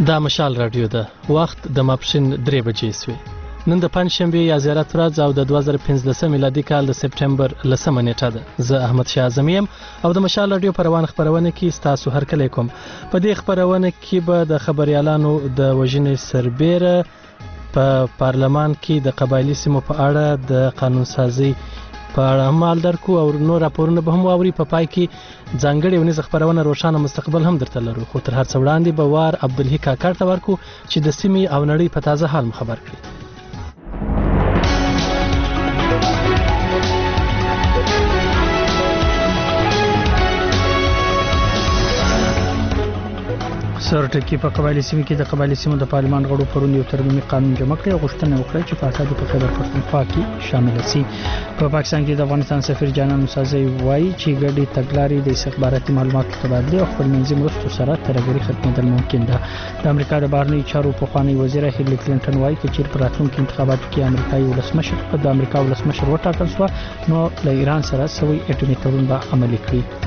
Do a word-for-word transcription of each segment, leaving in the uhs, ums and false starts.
دا مشال رادیو ده. وخت د ماپښین درې بجې سوی. نن د پنځشنبې یا زیارت ورځ او د دوه زره پنځلسم میلادي کال د سپټمبر لسمه نیټه ده. زه احمد شاه اعظم یم او د مشال رادیو په روان خپرونه کې ستاسو هرکلی کوم. په دې خپرونه کې به د خبريالانو د وژنې سربېره په پارلمان کې د قبایلی سیمو په اړه د قانون سازي په اړه هم مال درکو او نور راپورونه به هم واوري. په پای کې ځانګړې ونیزه خبرونه روښانه مستقبل هم درته لرو. خو تر هر څه وړاندې به وار عبدالحی کاکړ ته ورکو چې د سیمې او نړۍ په تازه حال خبر کړي. سرټکی په قبایلی سیمو کې د قبایلی سیمو د پارلمان غړو پرون یو ترمیم قانون جمع کړی او غوښتنه وکړه چې فساد په خیبر پښتونخوا کې شامل شي. په پاکستان کې د افغانستان سفیر جانان موسازی وایي چې ګډي تګلارې د استخباراتي معلوماتو تبادله او خپلمنځي مرستو سره ترګری ختمېدل ممکن ده. د امریکا د بهرنیو چارو پخوانی وزیر هیلری کلینټن وایي چې په راتلونکي انتخاباتو کې امریکایي ولسمشر د امریکا ولسمشر وټاکل شو نو له ایران سره سوي اټومي تړون به عملي کړي.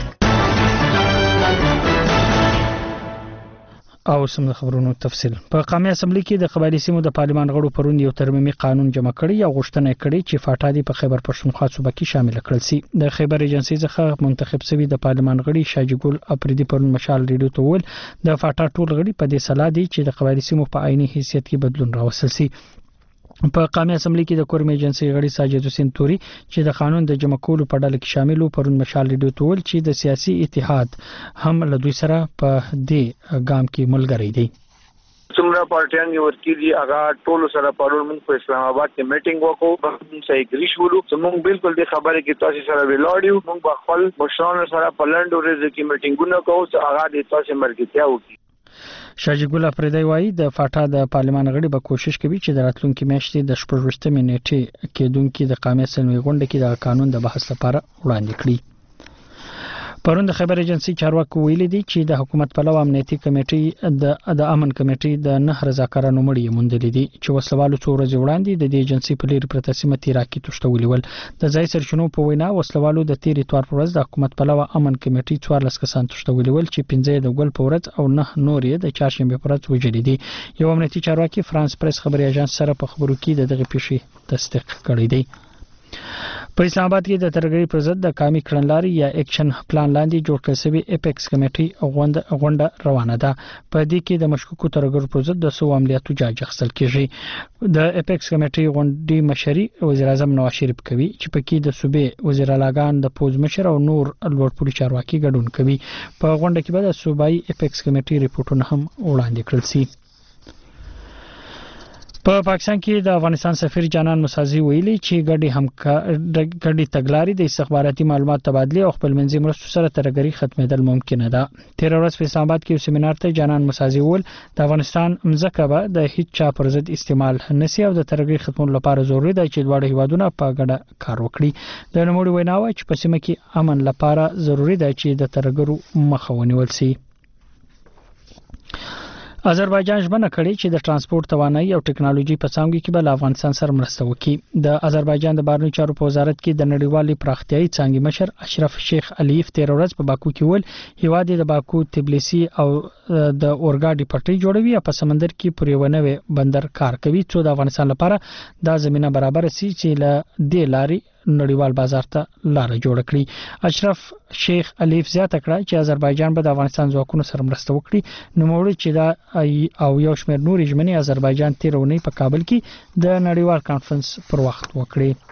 او سم خبرونو تفصیل. په قومي اسمبلی کې د قبایلی سیمو د پارلمان غړو پرون یو ترمیم قانون جمع کړی او غوښتنه کړې چې فاټا دی په خیبر پښتونخوا صوبه کې شامل کړل شي. د خیبر ایجنسی څخه منتخب شوی د پارلمان غړي شاجګل اپریدي پرون مشال ریډیو ته ویل د فاټا ټول غړي په دې سلا دي چې د قبایلی سیمو په عیني حیثیت کې بدلون راوستل شي. په قومي اسمبلی کې د کورم ایجنسی غړي ساجد حسین توري چې د قانون د جمع کولو په ډله کې شامل وو پرون مشال ریډیو ته ویل چې د سیاسي اتحاد هم له دوی سره په دې ګام کې ملګری دی. څومره پارټیان یو ورکی دي هغه ټول سره پرون موږ په اسلام آباد کې میټینګ وکړو په صحیح ګریش ولو موږ بالکل د خبره کې تاسو سره ویلاړیو موږ خپل مشرانو سره په لند ورځ کې میټینګونه کوو چې هغه د تاسو مرګتیا وکړي. شاجګل اپریدی وایي د فاټا د پارلمان غړي به کوشش کوي چې د راتلونکي میاشتې د شپږ نیټې کېدونکو د قومي اسمبلی غونډه کې د قانون د بحث لپاره وړاندې کړي. پرون د خبر ایجنسی چارواکو ویلي دي چې د حکومت پلو امنیتي کمیټې د د امن کمیټې د نه رضاکارانو مړي موندلې دي چې وسلوالو څو ورځې وړاندې د دې ایجنسی په لیر پرته سیمه تیراکي تشتولې ول. د ځای سرچینو په وینا وسلوالو د تیری توار پر ورځ د حکومت پلو امن کمیټې څوارلس کسان تشتولې ول چې پنځه د ګل په ورځ او نه نور یې د چهارشنبه پر ورځ وژل دي. یو امنیتي چارواکي فرانس پریس خبري اژانس سره په خبرو کې د دغه پیښې تصدیق کړی دی. په اسلام آباد کې د ترګری پر ضد د قومي کړنلاري یا اکشن پلان لاندې جوړ کړل شوی اپیکس کمیټي غونډه غونډه روانه ده. په دې کې د مشکوکو ترګرو پر ضد د سو عملیاتو جاج اخیستل کیږي. د اپیکس کمیټي غونډې مشري وزیر اعظم نواز شریف کوي چې په کې د صوبې وزیر اعلیګان د پوز مشر او نور لوړپوړي چارواکي ګډون کوي. په غونډه کې به د صوبایي اپیکس کمیټي ریپورتونه هم وړاندې کړل شي. په پاکستان کې د افغانستان سفیر جانان موسازی ویلي چې ګډي همکاري ګډي تګلارې د استخباراتي معلومات تبادله او خپلمنځي مرستو سره ترګری ختمېدل ممکن ده. تیر ورځ په اسلام آباد کې یو سیمینار ته جانان موسازی ویل د افغانستان مځکه به د هیڅ چا پر ضد استعمال نشي او د ترګری ختمولو لپاره ضروري ده چې دواړه هیوادونه په ګډه کار وکړي. د نوموړي ویناوه چې په سیمه کې امن لپاره ضروري ده چې د ترګرو مخه ونیول شي. آذربایجان ژمنه کړې چې د ترانسپورت توانایي او ټکنالوژي په څانګو کې به افغانستان سره مرسته وکړي. د آذربایجان د بهرنیو چارو په وزارت کې د نړیوالې پراختیايي څانګې مشر اشرف شیخ علیف تیر ورځ په باکو کې ول هیواد د باکو تبلیسی او د اورګاډي پټلۍ جوړوي او په سمندر کې پر یو نوې بندر کار کوي چې د افغانستان لپاره دا زمينه برابر شي چې له دې لارې نړیوال بازار ته لار جوړ کړي. اشرف شیخ علیف زیاته کړه چې آذربایجان به د افغانستان ځواکونو سره مرسته وکړي. نو موږ چې دا او یو شمېر نورې ژمنې آذربایجان تیر ونی په کابل کې د نړیوال کانفرنس پر وخت وکړي.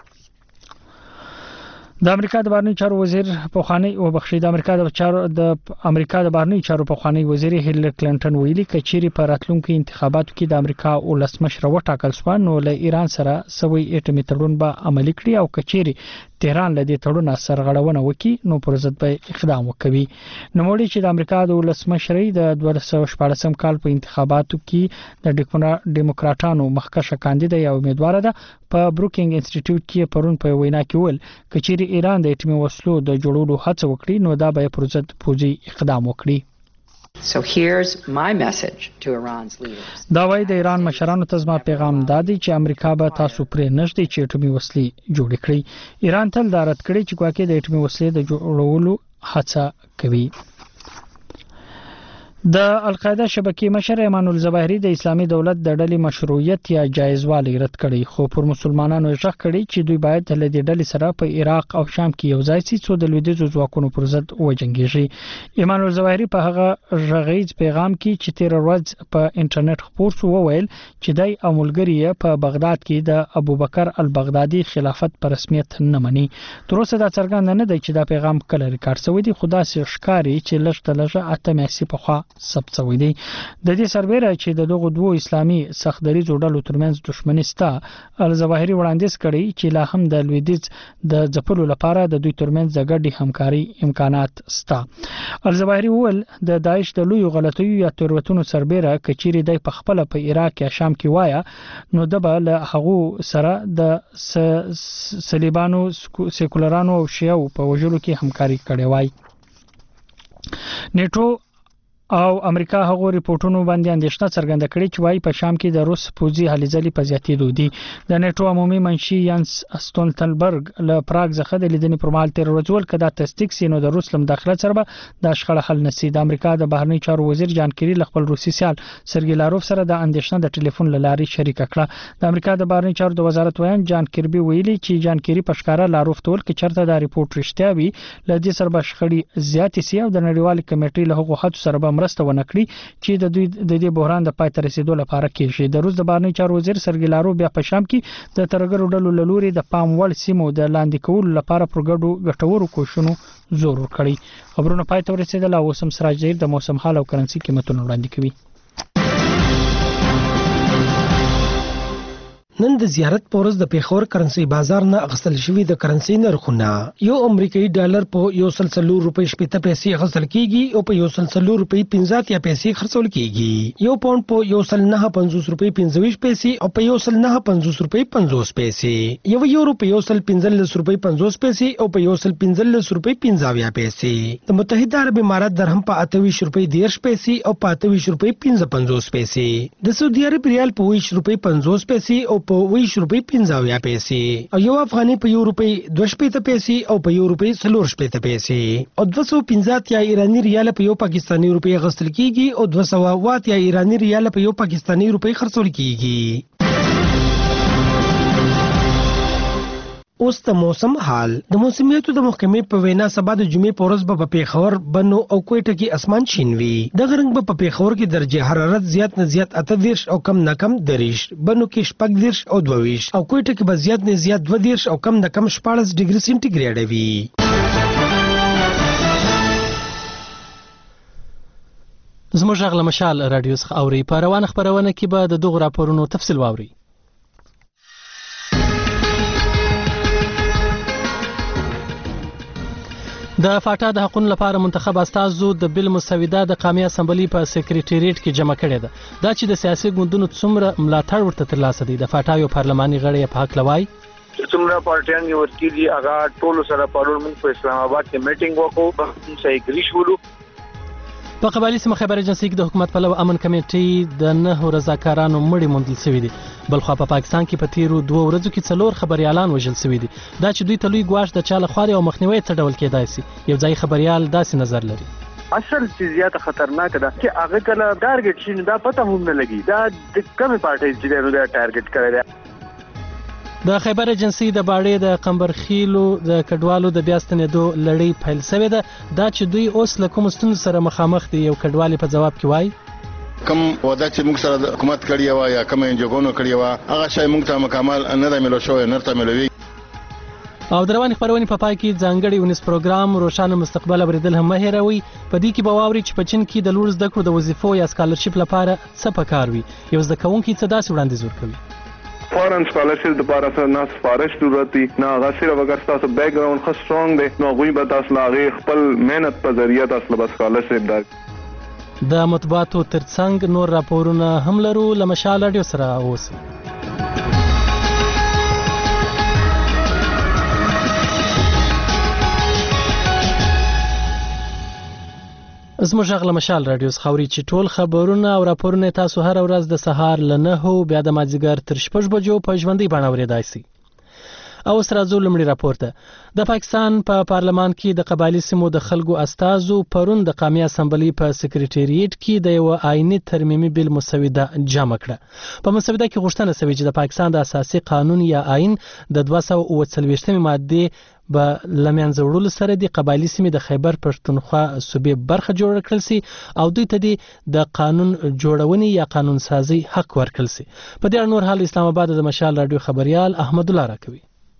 د امریکا د بهرنیو چارو وزیر پوخانی او بخښي د امریکا د چارو د امریکا د بهرنیو چارو پوخانی وزیر هیلری کلینټن ویلي کچيري په راتلونکو انتخاباتو کې د امریکا ولسمشر وټاکل شو نو له ایران سره سوي اټومي تړون به عملي کړي او کچيري تهران له دې تړون سرغړونه وکړي نو پر ضد به اقدام وکوي. نو موږ چې د امریکا د ولسمشرۍ د دوه زره شپږم کال په انتخاباتو کې د ډیموکراټانو مخکښه کاندید یا امیدوار ده په بروکینګ انسټیټیوټ کې پرون په وینا کې ول کچيري ایران د اټومي وسلو د جوړولو هڅه وکړي نو دا به پر ضد پوځي اقدام وکړي. So here's my message to Iran's leaders. دا وایي د ایران مشرانو ته زما پیغام دادی چې امریکا به تاسو پرې نشدي چې اټومي وسلې جوړ کړي. ایران تل دا رد کړی چې ګواکې د اټومي وسلې د جوړولو هڅه کوي. د القاعده شبکې مشر ایمان الظواهری د اسلامي دولت د ډلې مشروعیت یا جایزوالی رد کړي، خو پر مسلمانانو یې ژغ کړي چې دوی باید له دې ډلې سره په عراق او شام کې یو ځای شي څو د لویدیځو ځواکونو پر ضد وجنګېږي. ایمان الظواهری په هغه غږیز پیغام کې چې تیر ورځ په انټرنیټ خپور شو وویل چې دای او ملګری په بغداد کې د ابوبکر البغدادي خلافت په رسمیت نه مني. تر اوسه دا څرګنده نه دی چې دا پیغام کله ریکارډ شوی دی، خو داسې ښکاري چې لږ د لږه اته میاشتې پخوا ثبت شوی دی. د دې سربېره چې د دغو دوو اسلامي سختدریځو ډلو ترمنځ دښمني شته، الظواهری وړاندیز کړی چې لا هم د لویدیځ د ځپلو لپاره د دوی ترمنځ د ګډې همکاري امکانات شته. الظواهری وویل د داعش د لویو غلطیو یا تېروتنو سربېره که چیرې دی په خپله په عراق یا شام کې وایه نو د به له هغو سره د صلیبانو سیکولرانو او شیعو په وژلو کې همکاري کړې وای. نیټو او امریکا هغو ریپورتونو باندې اندېښنه څرګنده کړې چې وايي په شام کې د روس پوځي هلې ځلې په زیاتېدو دي. د نیټو عمومي منشي یانس استولتنبرګ له پراګ څخه د لیدنې پر مهال تیر ورځ وویل که دا تصدیق سي نو د روس له مداخلت سره به دا شخړه حل نه سي. د امریکا د بهرنی چارو وزیر جان کیری له خپل روسي سیال سرګي لاروف سره د اندېښنه د ټلیفون له لارې شریکه کړه. د امریکا د بهرنی چارو د وزارت ویان جان کیربي ویلي چې جان کیری په ښکاره لاروف ته ویل چې چېرته دا ریپورت رښتیا وي له دې سره به شخړې زیاتې سي او د نړیوالې کمیټې له هغو هڅو سره به مرسته ونه کړي چې د دوی د دې بحران د پای ته رسیدو لپاره کېږي. د روس د بهرنی چارو وزیر سرګي لاروف بیا په شام کې د ترهګرو ډلو له لوري د پام وړ سیمو د لاندې کولو لپاره پر ګډو ګټورو کوښښونو زور ورکړی. خبرونه پای ته ورسېدل او اوس هم سراج ظهیر د موسم حال او کرنسي قیمتونه وړاندې کوي. نن د زیارت پورز د پیښور کرنسي بازار نه اغستل شوی د کرنسي نرخونه یو امریکایي ډالر په یو سل څلور روپۍ شپېته پیسې اغستل کیږي او په یو سل څلور روپۍ پنځه اتیا پیسې خرڅول کیږي. یو پاوند په یو سل نه پنځوس روپۍ پنځه ویشت پیسې او په یو سل نه پنځوس روپۍ پنځوس پیسې. یو یورو په یو سل پنځلس روپۍ پنځوس پیسې او په یو سل پنځلس روپۍ پنځه اویا پیسې. د متحده عرب امارات درهم په اته ویشت روپۍ دېرش پیسې او په اته ویشت روپۍ پنځه پنځوس پیسې. د سعودي عرب ریال په ویشت روپۍ پنځوس پیسې او په ویشت روپۍ پنځه اویا پیسې او یو افغاني په یو روپۍ دوه شپېته پیسې او په یو روپۍ څلور شپېته پیسې او دوه سوه پنځه اتیا ایراني ریال په یو پاکستاني روپۍ اخیستل کیږي او دوه سوه اوه اتیا ایراني ریال په یو پاکستاني روپۍ خرڅول کیږي. اوس د موسم حال. د موسمیاتو د محکمې په وینا سبا د جمعې په ورځ به په پیښور، بنو او کوټه کې اسمان شین وي. دغه رنګ به په پیښور کې درجه حرارت زیات نه زیات اته دېرش او کم نه کم دېرش، بنو کې شپږ دېرش او دوه ویشت او کوټه کې به زیات نه زیات دوه دېرش او کم نه کم شپاړس ډیګري سینټیګریډ وي. زموږ غږ له مشال راډیو څخه اوري. په روانه خپرونه کې به د دغو راپورونو تفصیل واوري. د فاټا د حقوقو لپاره منتخب استازو د بل مسوده د قومي اسمبلی په سکریټریټ کې جمع کړې ده. دا چې د سیاسي ګوندونو څومره ملاتړ ورته ترلاسه دی. د فاټا یو پارلماني غړی په حق لوي څومره پارټیان یې ورکړي دي هغه ټولو سره پرون موږ په اسلام آباد کې میټینګ وکړو، په صحیح ګری شولو. په قبایلي سیمه خیبر ایجنسي کې د حکومت پلو امن کمیټې د نهو رضاکارانو مړي موندل شوي دي. بلخوا په پاکستان کې په تیرو دوه ورځو کې څلور خبريالان وژل شوي دي. دا چې دوی ته لوی ګواښ د چا له خوا او مخنیوي څه ډول کېدای شي. یو ځای خبريال داسې نظر لري. اصل چې زیاته خطرناک ده چې هغه کله ټارګټ شي دا پته هم نه لګي دا د کومه پارټي چې دا ټارګټ کړی دی. د خیبر ایجنسي د باړې د قمبرخیلو د کډوالو د بیا ستنېدو لړۍ پیل شوې ده. دا چې دوی اوس له کوم ستونزو سره مخامخ دي. یو کډوالي په جواب کې وایي کوم ودا چې موږ سره د حکومت کړی و یا کوم انجوګونو کړی و هغه شای موږ ته مکمل نه د ملو شو نه ته ملوي. او دروانې خبرونه په پای کې ځانګړي ونیس پروګرام روشانه مستقبل اوریدل هم مهیروي. په دې کې به واوري چې په چین کې د لوړ زده کړو د وظیفو یا سکالرشپ لپاره څه پکار وي. یو زده کوونکی څه داسې وړاندیز ورکوي. فارن سکالرشپ لپاره سره نه سفارش ضرورت دي نه هغه صرف اگر تاسو بیک گراوند خو سترونګ دی نو غوي به تاسو لاغه خپل مهنت په ذریعہ تاسو به سکالرشپ درک. د مطبوعاتو ترڅنګ نور راپورونه هم لرو. له مشال راډیو سره اوسئ. زموږ غږ له مشال راډیو څخه اوري چې ټول خبرونه او راپورونه تاسو هر ورځ د سهار له نهو بیا د مازدیګر تر شپږ بجو په ژوندۍ بڼه اورېدای شئ. او اوس راځو لومړي راپور ته د پاکستان په پا پارلمان کې د قبایلي سیمو د خلکو استازو پرون د قومي اسمبلی په سکریټریټ کې د یو آئینی ترمیمي بل مسوده جمع کړه. په مسوده کې غوښتنه شوې چې د پاکستان د اساسي قانون یا آئین د دوه سوه اووه څلوېښتمې مادې به لمنځه وړلو سره د قبایلي سیمې د خیبر پښتونخوا صوبې برخه جوړ کړل سي او دوی ته د قانون جوړونې یا قانون سازي حق ورکړل سي. په دې اړه نور حال اسلام آباد د مشال رادیو خبريال احمد الله راکوي.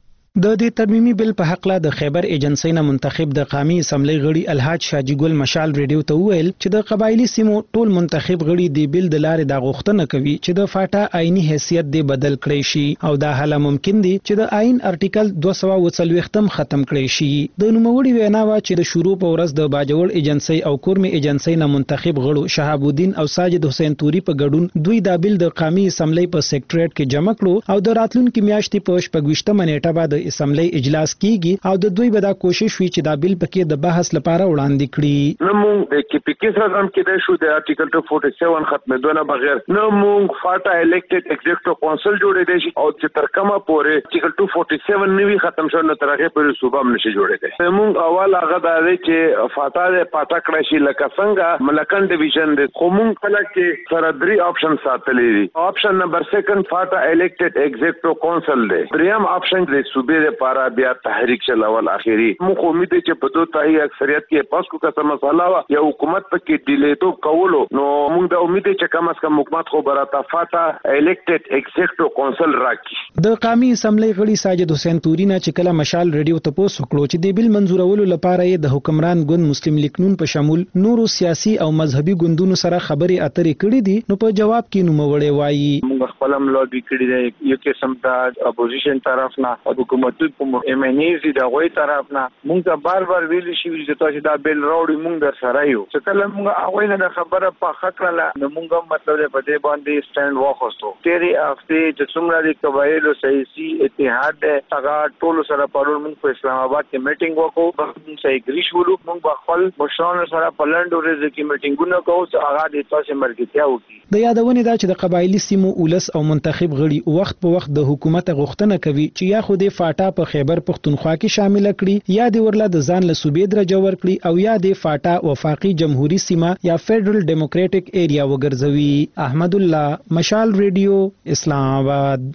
د دې ترمیمي بل په حق لا د خیبر ایجنسی نه منتخب د قومي اسمبلی غړي الحاج شاجی ګل مشال ریډیو ته وویل چې د قبایلی سیمو ټول منتخب غړي د بل د لارې د غوښتنه کوي چې د فاټا آئینی حیثیت دی بدل کړي شي او دا حاله ممکن دي چې د آئین ارټیکل دوه سوه اووه څلوېښتم ختم کړي شي. د نوموړي وینا وا چې د شروع په ورځ د باجوړ ایجنسی او کورمي ایجنسی نه منتخب غړو شهاب الدین او ساجد حسین توري په ګډون دوی د بل د قومي اسمبلی په سیکریټریټ کې جمع کړو او د راتلونکو میاشتې په شپږویشتمه نیټه بعد اسمبلی اجلاس کیږي او د دوی به دا کوشش وي چې دا بل پکې د بحث لپاره وړاندې کړي. نو موږ د کې پکې سره هم کې د شو د ارټیکل دوه سوه سل ختمېدونه بغیر نو موږ فاټا الیکټډ ایگزیکټیو کونسل جوړې دي او چې تر کومه پورې ارټیکل دوه سوه سل نوی ختم شو نو تر هغه پورې صوبه هم نشي جوړېدای. موږ اول هغه دا دی چې فاټا د پاټا کړی شي لکه څنګه ملکن ډیویژن دی خو موږ کله کې سره درې آپشن ساتلې دي. آپشن نمبر سیکنډ فاټا الیکټډ ایگزیکټیو کونسل دی. دریم آپشن د صوبې لپاره بیا تحریک چلاول اخیری مو امید چې په دوه تای اکثریت کې پاس کو کسه مساله وا یا حکومت پکې ډیلی تو کولو نو موږ د امید چې کم از کم حکومت خو براته فاټا الیکټډ ایگزیکټیو کونسل راکړي. د قومي اسمبلی غړي ساجد حسین توري نه چې کله مشال ریډیو ته پوس وکړو چې د بل منزورولو لپاره یې د حکمران ګوند مسلم لیگ نون په شمول نورو سیاسي او مذهبي ګوندونو سره خبرې اترې کړې دي نو په جواب کې نوموړی وایي موږ خپل ملوبي کړی دی یو قسم د اپوزیشن طرف نه او حکومت په ایم ان ایز د غوي طرف نه موږ ته بار بار ویل شي چې تاسو دا بیل راوړي موږ در سره یو چې کله موږ هغه نه خبره په حق را نه موږ مطلب په دې باندې سټاند واخستو. تیرې هفته چې څومره د قبایلو سیاسي اتحاد هغه ټول سره پرون موږ په اسلام آباد کې میټینګ وکړو موږ سې اګری شولو موږ خپل مشرانو سره په لنډ ورځ کې میټینګونه کوو چې هغه د تاسو مرګتیا وکړي. د یادونه دا چې د قبایلی سیمو اولس او منتخب غړي وخت په وخت د حکومت غوښتنه کوي چې یا خو د فاټا په خیبر پښتونخوا کې شامل کړي یا د ورله د ځان له صوبې درجه ورکړي او یا د فاټا وفاقي جمهوریت سیمه یا فیډرل ډیموکراټک ایریا وګرځوي. احمد الله مشال ریډیو اسلام آباد.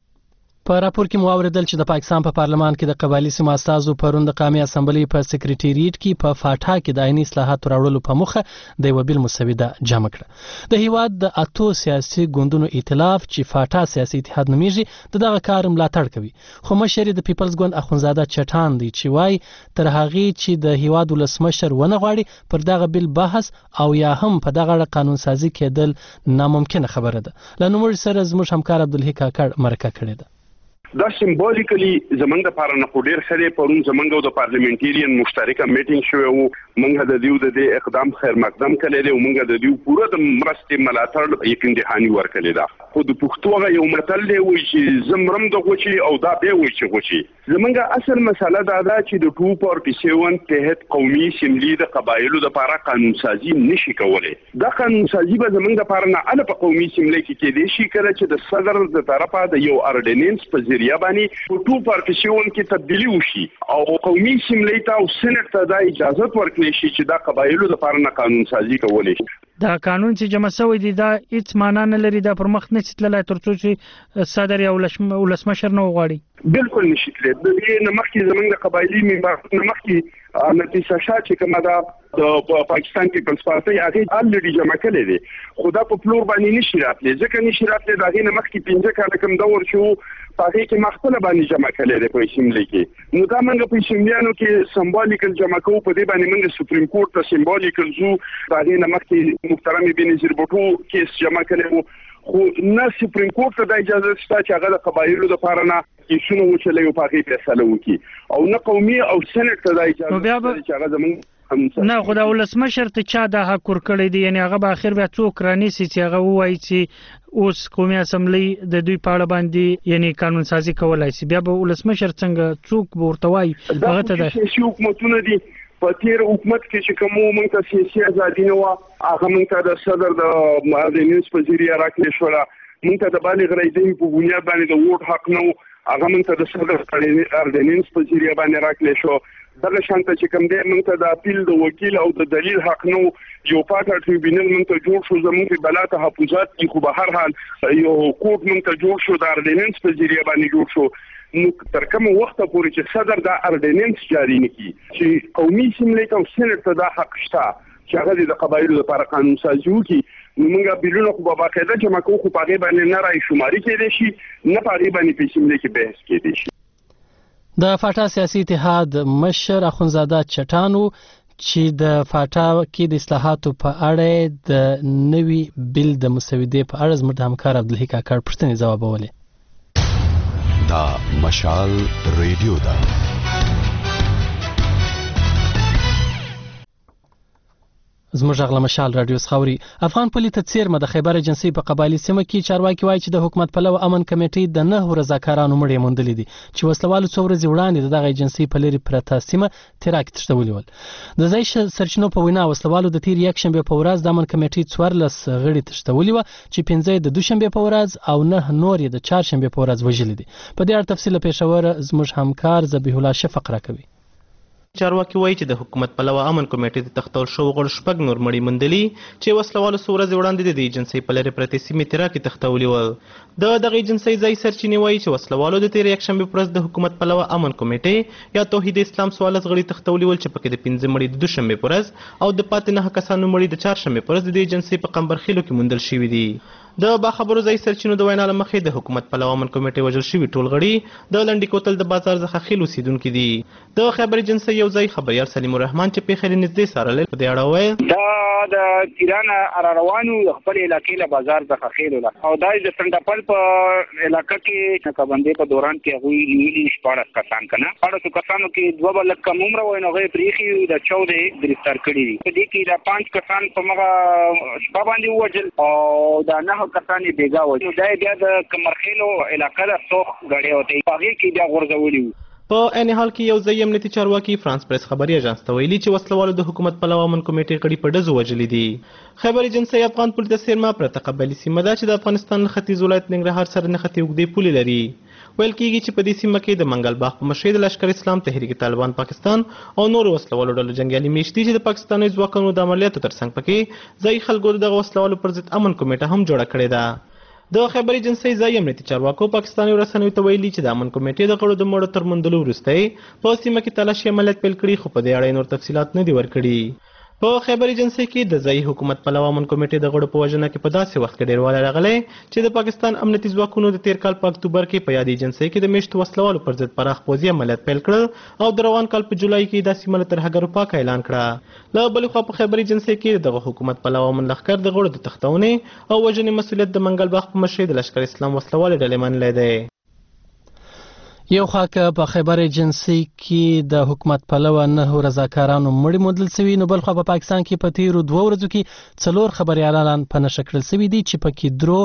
په راپور کې مو اوریدل چې د پاکستان په پا پارلمان کې د قبایلی سیمو استازو پرون د قومي اسمبلی په سکریټریټ کې په فاټا کې د آئینی اصلاحات راوړلو په مخه د یو بل مسوده جمع کړه. د هیواد د اتو سیاسي ګوندونو ائتلاف چې فاټا سیاسي اتحاد نومیږي د دغه کار ملاتړ کوي خو مشر د پیپلز ګوند اخونزاده چټان دی چې وای تر هغه چې د هیواد ولسمشر ونه غواړي پر دغه بل بحث او یا هم په دغه قانون سازي کېدل ناممکنه خبره ده. لنومړي سره زموږ همکار عبدالحی کاکړ مرکه کړې ده. دا سیمبولیکلی زمونږ د پاره نه ډیر سره پرون زمونږ د پارلیمنټریان مشترکه میټینګ شو او موږ د دیو د دې اقدام خیر مقدم کړی دی او موږ د دیو پوره د مرستې ملاتړ یقین دهانی ورکړی دا خو د پښتو یو متل دی وایي چې زمرم د غوچي او دا به وایي چې غوچي زمونږ اصل مسله دا ده چې د ټو پارټي سیون تحت قومي اسمبلی د قبایلو د لپاره قانون سازي نشي کولای. دا قانون سازي به زمونږ د لپاره نه ال په قومي اسمبلی کې کې دی شي کله چې د صدر د طرفه د یو اورډیننس په ذریعہ باندې ټو پارټي سیون کې تبدیلی وشي او قومي اسمبلی ته او سېنات ته د اجازه ورکړي شي چې دا قبایلو د لپاره نه قانون سازي کولای شي. دا قانون چې جمع شوی دی دا هیڅ معنا نه لري دا پر مخ نه ستلای ترڅو چې صدر یا ولسمشر نه وغواړي. بالکل نشي تللی د دې نه مخکې زمونږ د قبایلي ممبرانو نه مخکې نتیجه شاه چې کومه ده د پاکستان پیپلز پارټي هغه الریډي جمع کړی دی خو دا په فلور باندې نشي راتلی ځکه نشي راتلی د هغې نه مخکې پنځه کاله کوم دور شو په هغې کې ما خپله باندې جمع کړی دی په اسمبلي کې نو دا موږ په اسمبلیانو کې سمبولیکل جمع کوو په دې باندې موږ سپریم کورټ ته سمبولیکل ځو د هغې نه مخکې محترم بېنظیر بوټو کیس جمع کړی و خو نه سپریم کورټ ته د اجازه شته چې هغه د قبایلو دپاره نه کیسونه وچلوي او په هغې فیصله وکړي او نه قومي او سېنټ ته د اجازه شته چې هغه زموږ نه خو د ولسمشر ته چا د حق ورکړی دی یعنی هغه به اخر بیا څوک رانیسي چې هغه ووایي چې اوس قومي اسمبلی د دوی په اړه باندې یعنی قانون سازي کولای شي بیا به ولسمشر څنګه څوک به ورته وایي هغه ته د سیاسي حکومتونه دي په تیر حکومت کې چې کوم موږ ته سیاسي ازادي نه وه هغه موږ ته د صدر د اورډیننس په ذریعه راکړې شوله موږ ته د بالغ رایې په بنیاد باندې د ووټ حق نه و هغه موږ ته د صدر اردنینس په ذریعه باندې راکړل شو. دغه شانته چې کوم دی موږ ته د اپیل د وکیل او د دلیل حق نو یو پاکه ټریبیونل موږ ته جوړ شو، زموږ په بلا تحفظات کې خو به هر حال یو کوټ موږ ته جوړ شو، د اردنینس په ذریعه باندې جوړ شو. نو تر کومه وخت پورې چې صدر د اردنینس جاری نه کړي چې قومي اسمبلی او سېنات ته دا حق شته چې هغه د قبایلو لپاره قانون سازي وکړي، نو موږ بیلونه خو به باقاعده جمع کوو، خو په هغې باندې نه رای شماري کېدی شي، نه په هغې باندې په اسمبلی کې بحث کېدی شي. د فاټا سیاسي اتحاد مشر اخونزاده چټانو چې د فاټا کې د اصلاحاتو په اړه د نوي بل د مسودې په اړه زموږ د همکار عبدالحی کاکړ پوښتنې ځوابولې. دا مشال ریډیو ده. زموږ غلا مشال رادیو خاوري افغان پولی ته څیرمه د خیبر ایجنسی په قبایلی سیمه کې چارواکي وایي چې د حکومت پلو امن کمیټې د نه رضاکارانو مړې موندلې دي چې وسلوالو څو ورځې وړاندې دغه ایجنسی په لري پرته سیمه تراک تشتولې ول. د ځای سرچینو په وینا وسلوالو د تیر یک شنبه په ورځ د امن کمیټې څوارلس غړي تشتولې و چې پنځه د دوشنبه په ورځ او نه نور د چهارشنبه په ورځ وژل دي. په دې اړه تفصیل پېښور زموږ همکار ذبیح الله شفق راکوي. چارواکي وایي چې د حکومت پلوه امن کمیټې د تختول شو غړو شپږ نور مړي موندلي چې وسلوالو څو ورځې وړاندې د ایجنسۍ په لرې پرتې سیمې تراکې تختولي ول. د دغه ایجنسۍ ځای سرچینې وایي چې وسلوالو د تېر یکشنبې په ورځ د حکومت پلوه امن کمیټې یا توحید اسلام څوارلس غړي تختولي ول چې پکې د پنځه مړي د دوشنبې په ورځ او د پاتې نهه کسانو مړي د چهارشنبې په ورځ د ایجنسۍ په قمبرخیلو کې موندل شوي دي. د باخبرو ځای سرچینو د وینا له مخې د حکومت پلوه امن کمیټې وژل شوي ټول غړي د لنډي کوتل د بازار څخه خیل اوسېدونکي دي. د خیبر ایجنسۍ یو ځای خبریال سلیم الرحمن چې پیښې له نږدې څارلې په دې اړه وویل دا د تیران را روانو خپل علاقې له بازار څخه خیل ولا او دا د سندپل په علاقې کې نقابندۍ په دوران کې هغوی نیولي شپاړس کسان کنه شپاړسو کسانو کې دوه به لږ کم عمره وای نو هغوی پرېښي د چودې ګرفتار کړي دي. په دې کې د پنځ کسان په مغه شپه باندې ووژل او د نهه کسان یې بېګا وژل. دا بیا د کمرخیلو علاقه ده څوک ګړی وتی په هغې کې بیا غورځولي وو. په عین حال کې یو ځای امنیتي چارواکي فرانس پریس خبري اژانس ته ویلي چې وسلوالو د حکومت پلوه امن کمیټې غړي په ډزو وژلي دي. خیبر ایجنسۍ افغان پولې ته څیرمه پرته قبایلي سیمه ده چې د افغانستان له ختیځ ولایت ننګرهار سره نښتې اوږدې پولې لري. ویل کېږي چې په دې سیمه کې د منګل باغ په مشرۍ د لشکر اسلام تحریک طالبان پاکستان او نورو وسلوالو ډلو جنګیالي میشت دي چې د پاکستاني ځواکونو د عملیاتو ترڅنګ پکې ځایي خلکو دغه وسلوالو پر ضد امن کمیټه هم جوړه کړې ده. د خیبر ایجنسۍ ځای امنیتي چارواکو پاکستاني رسنیو ته ویلي چې د امن کمیټې د غړو د مړو تر موندلو وروسته په سیمه کې تلاشي عملیات پیل کړي، خو په دې اړه نور تفصیلات نه دي ورکړي. په خیبر ایجنسۍ کې د ځایي حکومت پلوه امن کمیټې د غړو په وژنه کې په داسې وخت کې ډېروالی راغلی چې د پاکستان امنیتي ځواکونو د تیر کال په اکتوبر کې په یاد ایجنسۍ کې د میشتو وسلوالو پر ضد پراخ پوځي عملیات پیل کړل او د روان کال په جولای کې دا سیمه له ترهګرو پاکه اعلان کړه. له بلې خوا په خیبر ایجنسۍ کې دغه حکومت پلوه امن لښکر د غړو د تختونې او وژنې مسؤلیت د منګل باغ په مشرۍ د لشکر اسلام وسلوالې ډلې منلی دی. یو خوا که په خیبر ایجنسۍ کې د حکومت پلوه نه رضاکارانو مړي موندل سوي، نو بل خوا په پاکستان کې په تیرو دوه ورځو کې څلور خبریالان په نښه کړل سوي دي چې پکې درو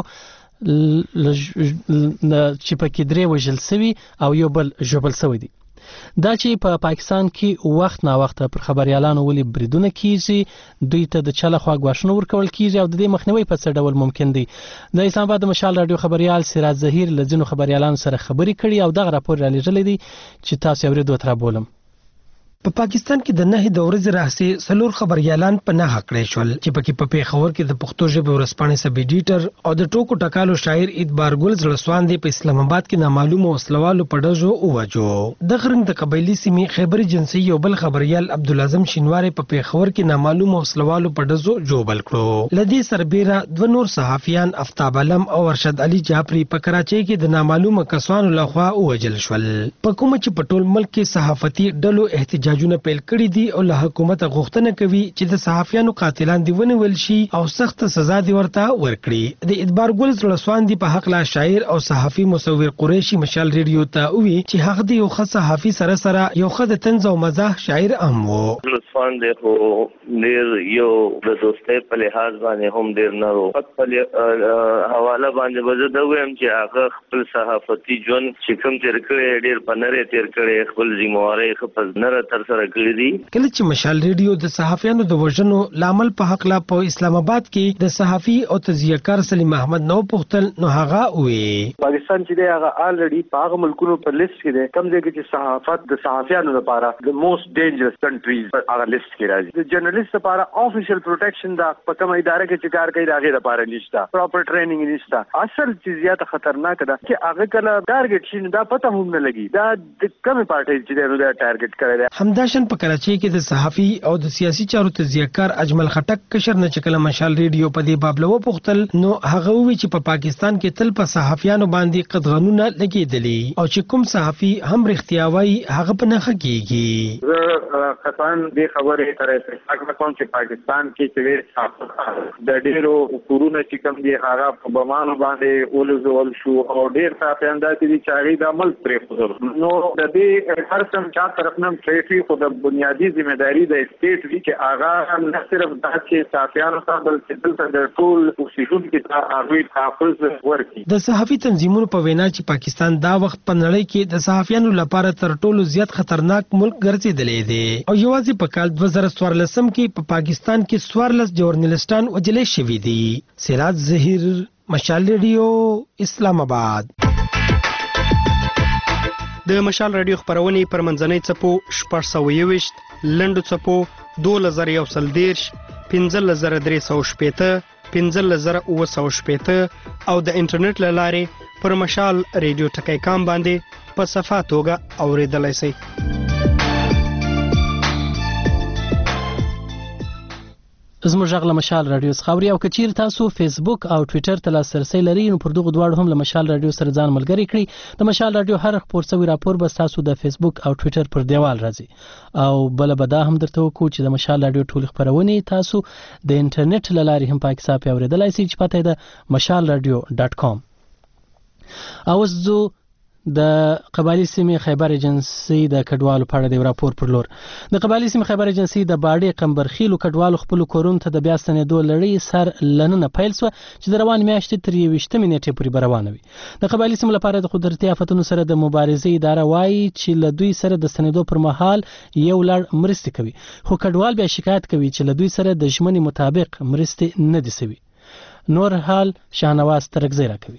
چې پکې درې وژل سوي او یو بل ژوبل سوی دی. دا چې په پا پاکستان کې وخت نا وخت پر خبريالانو ولې بریدونه کیږي، دوی ته د چاله خوا غواښنه ورکول کیږي او د دې مخنیوي په څه ډول ممکن دی. د اسلام آباد د مشال رادیو خبريال سراج ظهیر له ځینو خبريالانو سره خبري کړي او دغه راپور را لېږلی دی چې تاسو اورېدو تر بولم. په پاکستان کې د نه د ورځې راهسي سلور خبريالان په نه کړی شول چې پکې په پیښور کې د پښتو ژبې ورسپانې سب ایډیټر او د ټوکو ټکالو شاعر ادبار ګل زړسوان دی په اسلام آباد کې نامعلومه وسلوالو په ډزو ووجو. د غرنګ د قبایلی سیمې خیبر ایجنسۍ یو بل خبريال عبدالعظم شینواری په پیښور کې نامعلومه وسلوالو په ډزو جوبل کړو. لدی سربیره دوه نور صحافیان افتاب علم او ارشد علي جعفری په کراچۍ کې د نامعلومه کسانو لخوا ووجل شول. په کومه چې په ټول ملک کې صحافتي ډلو احتجاج جاجونه پیل کړی دي او له حکومت غوښتنه کوي چې د صحافیانو قاتلان دی ونیول شي او سخت سزا دی ورته ورکړي. د ادبار ګل زړسوان دی په حق لا شاعر او صحافي مصور قریشي مشال ریډیو ته وی چې حق دی یو ښه صحافي سره سره یو ښه د طنز او مزاح شاعر هم وو. زړسوان دی خو ډېر یو د دوستۍ په لحاظ باندې هم ډېر نرو خپل حواله باندې به زه دا ویم چې هغه خپل صحافتي ژوند چې کوم تېر کړی ډېر په نرۍ تېر کړی، خپل ذمهوارۍ ښه په نره تر تر سره کړی دي. کله چې مشال ریډیو د صحافیانو د وژنو لامل په حق لا په اسلام آباد کې د صحافي او تجزیه‌کار سلیم احمد نو پختل نو هغه وې پاکستان چې دی هغه الریډي په هغه ملکونو په لیست کې دی کوم ځای کې چې صحافت د صحافیانو لپاره د موست ډینجرس کنټریز په هغه لیست کې راځي. د جرنالست لپاره افیشل پروټیکشن دا په کومه اداره کې چې کار کوي دا غیر لپاره نشته، پراپر ټریننګ نشته. اصل چې زیات خطرناک ده چې هغه کله ټارګټ شي دا پته هم نه لګي دا د کومه پارټي چې دی دا ټارګټ کړی دی. همداشن په کراچۍ کې د صحافي او د سیاسي چارو تجزیه‌کار اجمل خټک کشر نه چکله مشال ریډیو په دې باب لو پختل نو هغه وی چې په پاکستان کې تل په صحافیانو باندې قدغنونه لګیدلي او چې کوم صحافي هم رښتیا وایي هغه په نه کېږي. زه قطعاً دې خبرې تر اتفاق کوم چې پاکستان کې چې د ډېرو کورونه چې کوم دي هغه په بمانو باندې اولزول شو او ډېر صحافیان داسې دي چې هغې د عمل پرېښودل. نو د دې هر څه چا طرف نه پرېښي خو د بنیادي ذمهداري د اسټیټ وي چې هغه نه صرف دا چې صحافیانو ته بلکې دلته د ټول اوسېدونکو ته هغوی تحفظ ورکړي. د صحافي تنظیمونو په وینا چې پاکستان دا وخت په نړۍ کې د صحافیانو لپاره تر ټولو زیات خطرناک ملک ګرځېدلی دی او یوازې په کال دوه زره څوارلسم کې په پاکستان کې څوارلس جورنالستان وژل شوي دي. سراج ظهیر، مشال ریډیو، اسلام آباد. د مشال رادیو خبرونه پر منځنۍ چپو شپږ سوه یوویشت، لنډو چپو دولس زره یو سل دېرش، پنځلس زره درې سوه شپېته، پنځلس زره اووه سوه شپېته او د انټرنیټ له لارې پر مشال ریډیو ټکی کام باندې په صفا توګه اورېدلی شئ. زموږ غږ له مشال رادیو څخه اوري او که چیرې تاسو فیسبوک او ټویټر ته لاسرسی لرئ نو پر دغو دواړو هم له مشال رادیو سره ځان ملګری کړئ. د مشال رادیو هر خپور شوی راپور به تاسو د فیسبوک او ټویټر پر دیوال راځي او بل به دا هم درته وکړو چې د مشال رادیو ټول خبرونه تاسو د انټرنیټ له لارې هم پاک صاحب اوریدلای شئ چې پته ده مشال رادیو ډاټ کام. او زه د قبایلی سیمې خیبر ایجنسی د کډوالو په اړه د راپور پر لور. د قبایلی سیمې خیبر ایجنسی د باډې قمبرخیلو کډوالو خپل کورونو ته د بیا ستنېدو لړۍ سر لننه پیل شوه چې د روان میاشتې تر یوویشتمې نیټې پورې به روانه وي. د قبایلی سیمو لپاره د قدرتي آفتونو سره د مبارزې اداره وایي چې له دوی سره د ستنېدو پر مهال یو لړ مرستې کوي خو کډوال بیا شکایت کوي چې له دوی سره د ژمنې مطابق مرستې نه دي سوي. نور حال شاهنواز ترکزی راکوي.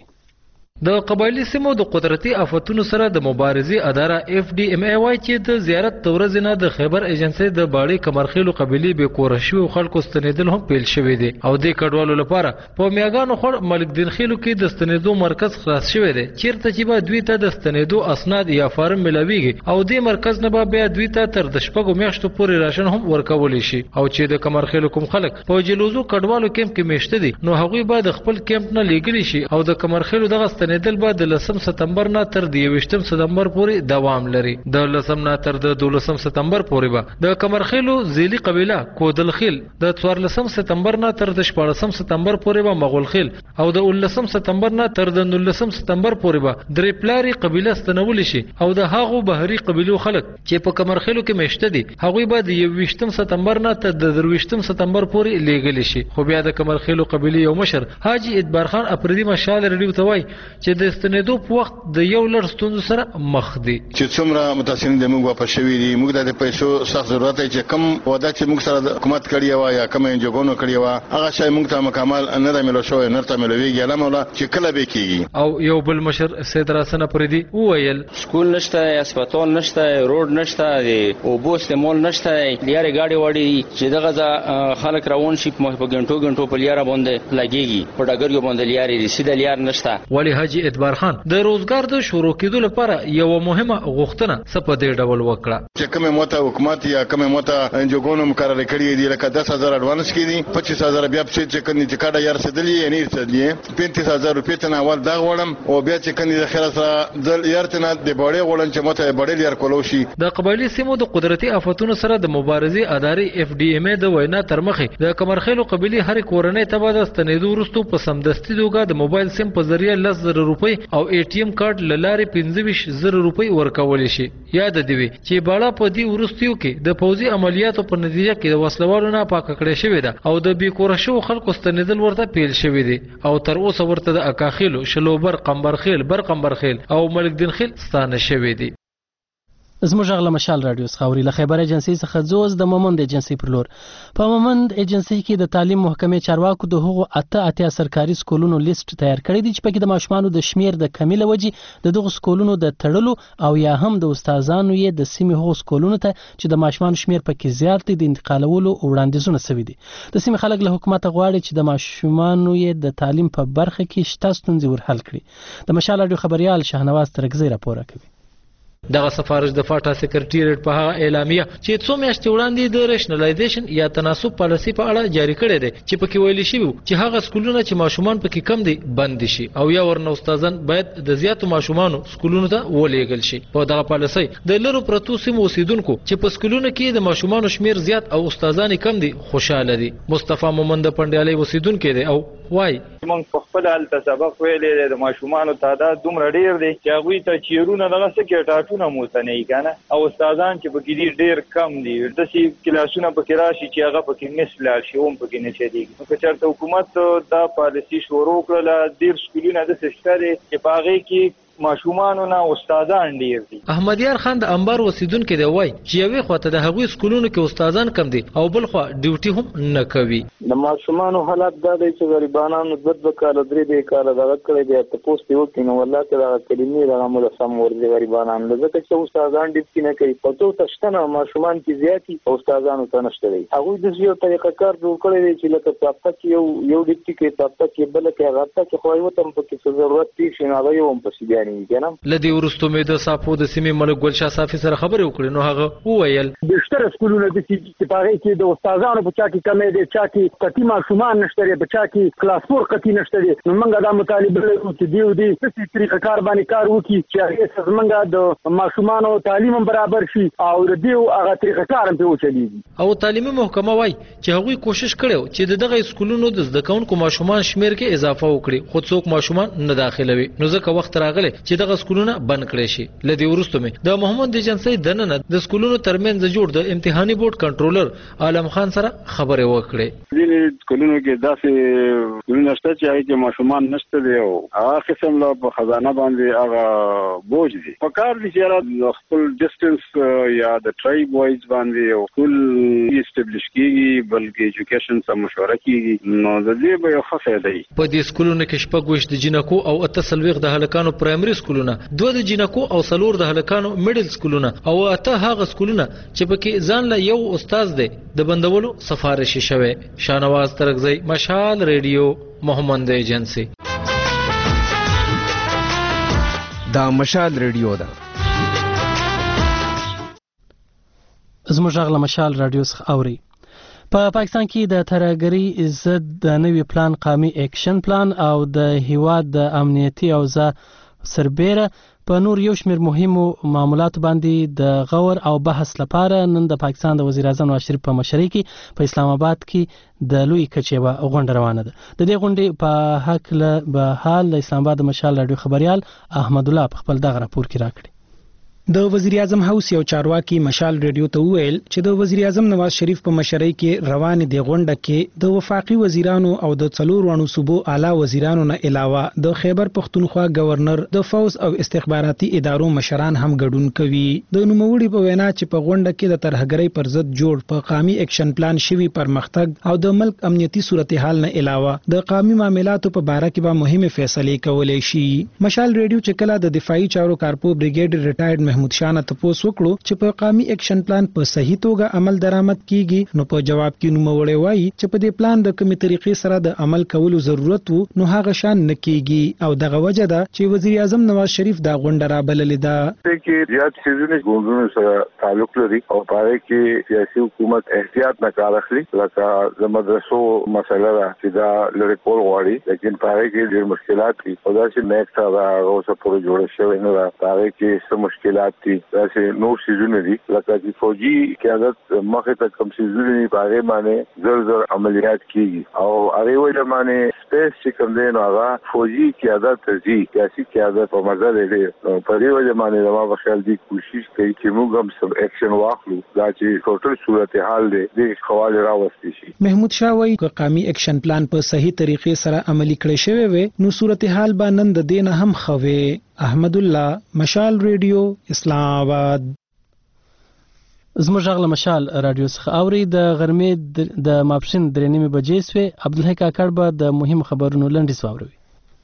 د قبایلی سیمو د قدرتي آفتونو سره د مبارزې اداره اف ډي ام ای وايي چې د زیارت د ورځې نه د خیبر ایجنسی د باړې کمرخیلو قبیلې بې کوره شوي خلکو ستنېدل هم پیل شوي دي او د کډوالو لپاره په میاګانو خړ ملک دین خیلو کې د ستنېدو مرکز خلاص شوی دی چیرته چې به دوی ته د ستنېدو اسناد یا فارم ملاویږي او د مرکز نه به بیا دوی ته تر د شپږو میاشتو پورې راشن هم ورکولی شي او چې د کمرخیلو کوم خلک په جلوزو کډوالو کیمپ کې میشته دي نو هغوی به د خپل کیمپ نه لیږلی شي او د کمرخیلو دغه ستنېدل به د لسم ستمبر نه تر د یوویشتم ستمبر پورې دوام لري. د لسم نه تر د دولسم ستمبر پورې به د کمرخیلو زیلی قبیله کودلخیل، د څوارلسم ستمبر نه تر د شپاړسم ستمبر پورې به مغولخیل او د اوولسم ستمبر نه تر د نولسم ستمبر پورې به درې پلاري قبیله ستنول شي او د هغو بهري قبیلو خلک چې په کمرخیلو کې میشته دي هغوی به د یوویشتم ستمبر نه تر د درویشتم ستمبر پورې لیږلی شي. خو بیا د کمرخیلو قبیلې یو مشر حاجي ادبار خان اپریدي مشال رډیو ته وایي چې د ستنېدو په وخت د یو لړ ستونزو سره مخ دي چې څومره متاثرین د موږ واپس شوي دي موږ د پیسو سخت ضرورت دی چې کم وعده چې موږ سره حکومت کړی و یا کوم انجوګونو کړی و هغه شی موږ ته مکمل نه د ملو شوی نه ته ملويږي الله مولا چې کله به کیږي. او یو بل مشر سید راسن اپریدي وویل سکول نشته، اسپیټال نشته، روډ نشته، او بوس مول نشته، لیارې گاډي وړي چې دغه خلک روان شي په غنټو غنټو په لیاره باندې لګيږي په ډاګر باندې لیارې رسیدل لیار نشته. ولی حاجی ادبار خان د روزګار د شروع کېدو لپاره یو مهمه غوښتنه څه په دې ډول وکړه چې کومه موته حکومت یا کومه موته انجوګونو مقرره کړې دي لکه دس هزار اډوانس کې دي پچیس هزار بیا په چې کني چې کاډه یار سدلی یې نه سدلی پنځه هزار روپۍ ته اول دا غوړم او بیا چې کني د خیر سره د یار ته نه د بړې غوړن چې موته بړې یار کولو شي. د قبایلی سیمو د قدرتي آفتونو سره د مبارزې ادارې اف ډي ام ای د وینا تر مخې د کمرخیلو قبیلې هر کورنۍ ته به د ستنېدو وروسته په سمدستي توګه د موبایل سیم په ذریعه لس زره روپۍ او ای ټي ایم کارت لارې پنځه ویشت زره روپۍ ورکول شي. یاد دی وي چې باړه په دې وروستیو کې د پوځي عملیاتو په نتیجه کې د وسلوالو نه پاکه کړې شوې ده او د بې کوره شوو خلکو ستنېدل ورته پیل شوي دي او تر اوسه ورته د اکاخیلو، شلوبر، قمبرخیل، برقمبرخیل او ملک دین خیل ستانه شوي دي. زموږ غلا مشال رادیو څخه له خیبر ایجنسی څخه زوز د مومند ایجنسی پر لور په مومند ایجنسی کې د تعلیم محکمې چارواکو د هغو اته اتیا سرکاري سکولونو لیست تیار کړی دی چې پکې د ماشومانو د شمیر د کمی له وجې د دغو سکولونو د تړلو او یا هم د استادانو یې د سیمې هغو سکولونو ته چې د ماشومانو شمیر پکې زیات دي د انتقالولو وړاندیزونه شوي دي. د سیمې خلک له حکومت غواړي چې د ماشومانو یې د تعلیم په برخه کې شته ستونزې ورحل کړي. د مشال رادیو خبريال شاهنواز ترکزی راپور کوي. دغه سفارش د فاټا سکرټریټ په هغه اعلامیه چې څو میاشتې وړاندې د ریشنلایزیشن یا تناسب پالیسي په اړه جاری کړې ده چې پکې ویل شوی چې هغه سکولونه چې ماشومان پکې کم دي بند شي او یا ورنه استادان باید د زیاتو ماشومانو سکولونو ته ولېږل شي. په دغه پالیسي د لرو پرتو سیمو اوسیدونکو چې په سکولونو کې د ماشومانو شمیر زیات او استادان کم دي خوشاله دي. مصطفی مومند پنډیالي اوسیدونکو دی او وای موږ په خپل حالت سبق ویلې د ماشومانو تعداد دومره ډیر دی چې هغوی ته چیرونه دغه څه کې ټاټونه موته نه کنه او استادان چې پکې دي ډیر کم دي داسې کلاسونه پکې راشي چې هغه پکې مس لاړ شي هم پکې نه چديږي. نو که چېرته حکومت دا پالیسي شروع کړله ډیر سکولونه داسې شته دي چې په هغې کې ماشومانو نه استادان ډیر دي. احمدیار خان د انبار وسیدونکو دی وای چې یوې خواته د هغوی سکولونو کې استادان کم دي او بل خوا ډیوټي هم نه کوي. د ماشومانو حالت دا دی چې غریبانو د دوه کال درې دی کال دغه کړی دی ته پوسټ یو کینو والله ته د کلمې دغه مول سم ورته غریبانو لږه چې استادان ډیوټي نه کوي په تو تشتنه ماشومان کې زیاتی او استادانو ته نشته دی. هغه د یو طریقه کار جوړ کړی دی چې لکه تاسو کې یو یو ډیوټي کې تاسو کې بل کې هغه ته خو یو تم په کې ضرورت دي چې هغه یو هم په سیدانی لدی ورستو مې د صافو د سیمې ملک ګل شاه صافي سره خبرې وکړې نو هغه وویل د شتره سکولونو د چې پاره کې د استادانو په چا کې کمې دي چا کې کتی ماشومان نشته لري په چا کې کلاس فور کتی نشته لري نو موږ دا مطالبه لرو چې دیو دی په طریقه کار باندې کار وکړي چې موږ د ماشومانو تعلیم برابر شي او د دیو هغه طریقه کار په وچلېږي. او تعلیمي محکمه وای چې هغوی کوشش کړو چې دغه سکولونو د زده کوونکو ماشومان شمیر کې اضافه وکړي خو څوک ماشومان نه داخلوي. نو ځکه وخت راغلی چې دغه سکولونه بند کړي شي. لدی ورستو مې د محمد ایجنسی دننه د سکولونو ترمنځ جوړ د امتحاني بورډ کنټرولر عالم خان سره خبرې وکړې. ځینې سکولونو کې داسې سکولونه شته چې هغه کې ماشومان نشته دی او هغه قسم له په خزانه باندې هغه بوج دي. په کار دي چې خپل ډیسټنس یا د ټرایب وایز باندې او سکول ایسټابلیش کیږي بلکې ایجوکیشن سره مشوره کیږي نو د دې به یو ښه فایده وي. په دې سکولونو کې شپږ ویشت د جنکو او اته څلوېښت د هلکانو پرایمري سکولونه دوه د جنکو او څلور د هلکانو میډل سکولونه او اته هغه سکولونه چې پکې ځان له یو استاد دی د بندولو سفارش شوی. شاهنواز ترکزی مشال ریډیو محمد ایجنسی. دا مشال ریډیو ده. زموږ غلا مشال رادیو څخه اوري. په پا پاکستان کې د ترهګرۍ ضد د نوي پلان قومي اکشن پلان او د هیواد د امنیتي اوضاع سربیره په نور یو شمېر مهمو معاملاتو باندې د غور او بحث لپاره نن د پاکستان د وزیر اعظم نواز شریف په مشرۍ کې په اسلام آباد کې د لوی کچې یوه غونډه روانه ده. د دې غونډې په هکله به حال د اسلام آباد د مشال راډیو خبریال احمد الله په خپل دغه راپور کې راکړي. د وزیر اعظم هاوس یو چارواکي مشال ریډیو ته وویل چې د وزیر اعظم نواز شریف په مشرۍ کې روان دي غونډه کې د وفاقي وزیرانو او د څلور وړو صوبو اعلی وزیرانو نه علاوه د خیبر پختونخوا گورنر د فوز او استخباراتي ادارو مشران هم ګډون کوي. د نوموړي په وینا چې په غونډه کې د ترهګرۍ پر ضد جوړ په قومي اکشن پلان شوی پرمختګ او د ملک امنیتي صورتحال نه علاوه د قومي معاملاتو په باره کې به مهمه فیصلې کولای شي. مشال ریډیو چې کله د دفاعي چارو کارپو بریګیډ ریټایرډ محمود شاه نه تاسو وکړو چې په قومي اکشن پلان په صحیح توګه عمل درآمد کیږي نو په جواب کې نوموړی وایي چې په دې پلان د کومې طریقې سره د عمل کولو ضرورت وو نو هغه شان نه کیږي او دغه وجه ده چې وزیر اعظم نواز شریف دا غونډه رابللې ده. کې زیات سيزونه ګوندونو سره تعلق لري او پاره کې سیاسي حکومت احتیاط نه کار اخلي لکه د مدرسو مسله ده چې دا لري کول غواړي لیکن پاره کې ډېر مشکلات دي او دا چې نیک سره اوسه پورې جوړ شوی نه ده پاره کې څه مشکلات دي داسې نور سیزونه دي لکه چې فوجي قیادت مخې ته کوم سیزونه دي په هغې باندې زر زر عملیات کېږي او هغې وجه باندې سپیس چې کوم دی نو هغه فوجي قیادت ته ځي سیاسي قیادت په مزه دی دی نو په دې وجه باندې زما په خیال دي کوشش کوي چې موږ هم سم اکشن واخلو دا چې ټوټل صورتحال دی دې خواله راوستي شي. محمود شاه وایي که قومي اکشن پلان په صحیح طریقې سره عملي کړی شوی وي نو صورتحال به نن د دې نه هم ښه وي. احمد الله مشال ریډیو اسلام آباد. زموږ غږ له مشال رادیو څخه اوري. د غرمې د ماپښین درې نیمې بجې سوې. عبدالحی کاکړ به د مهمو خبرونو لنډیز واوروي.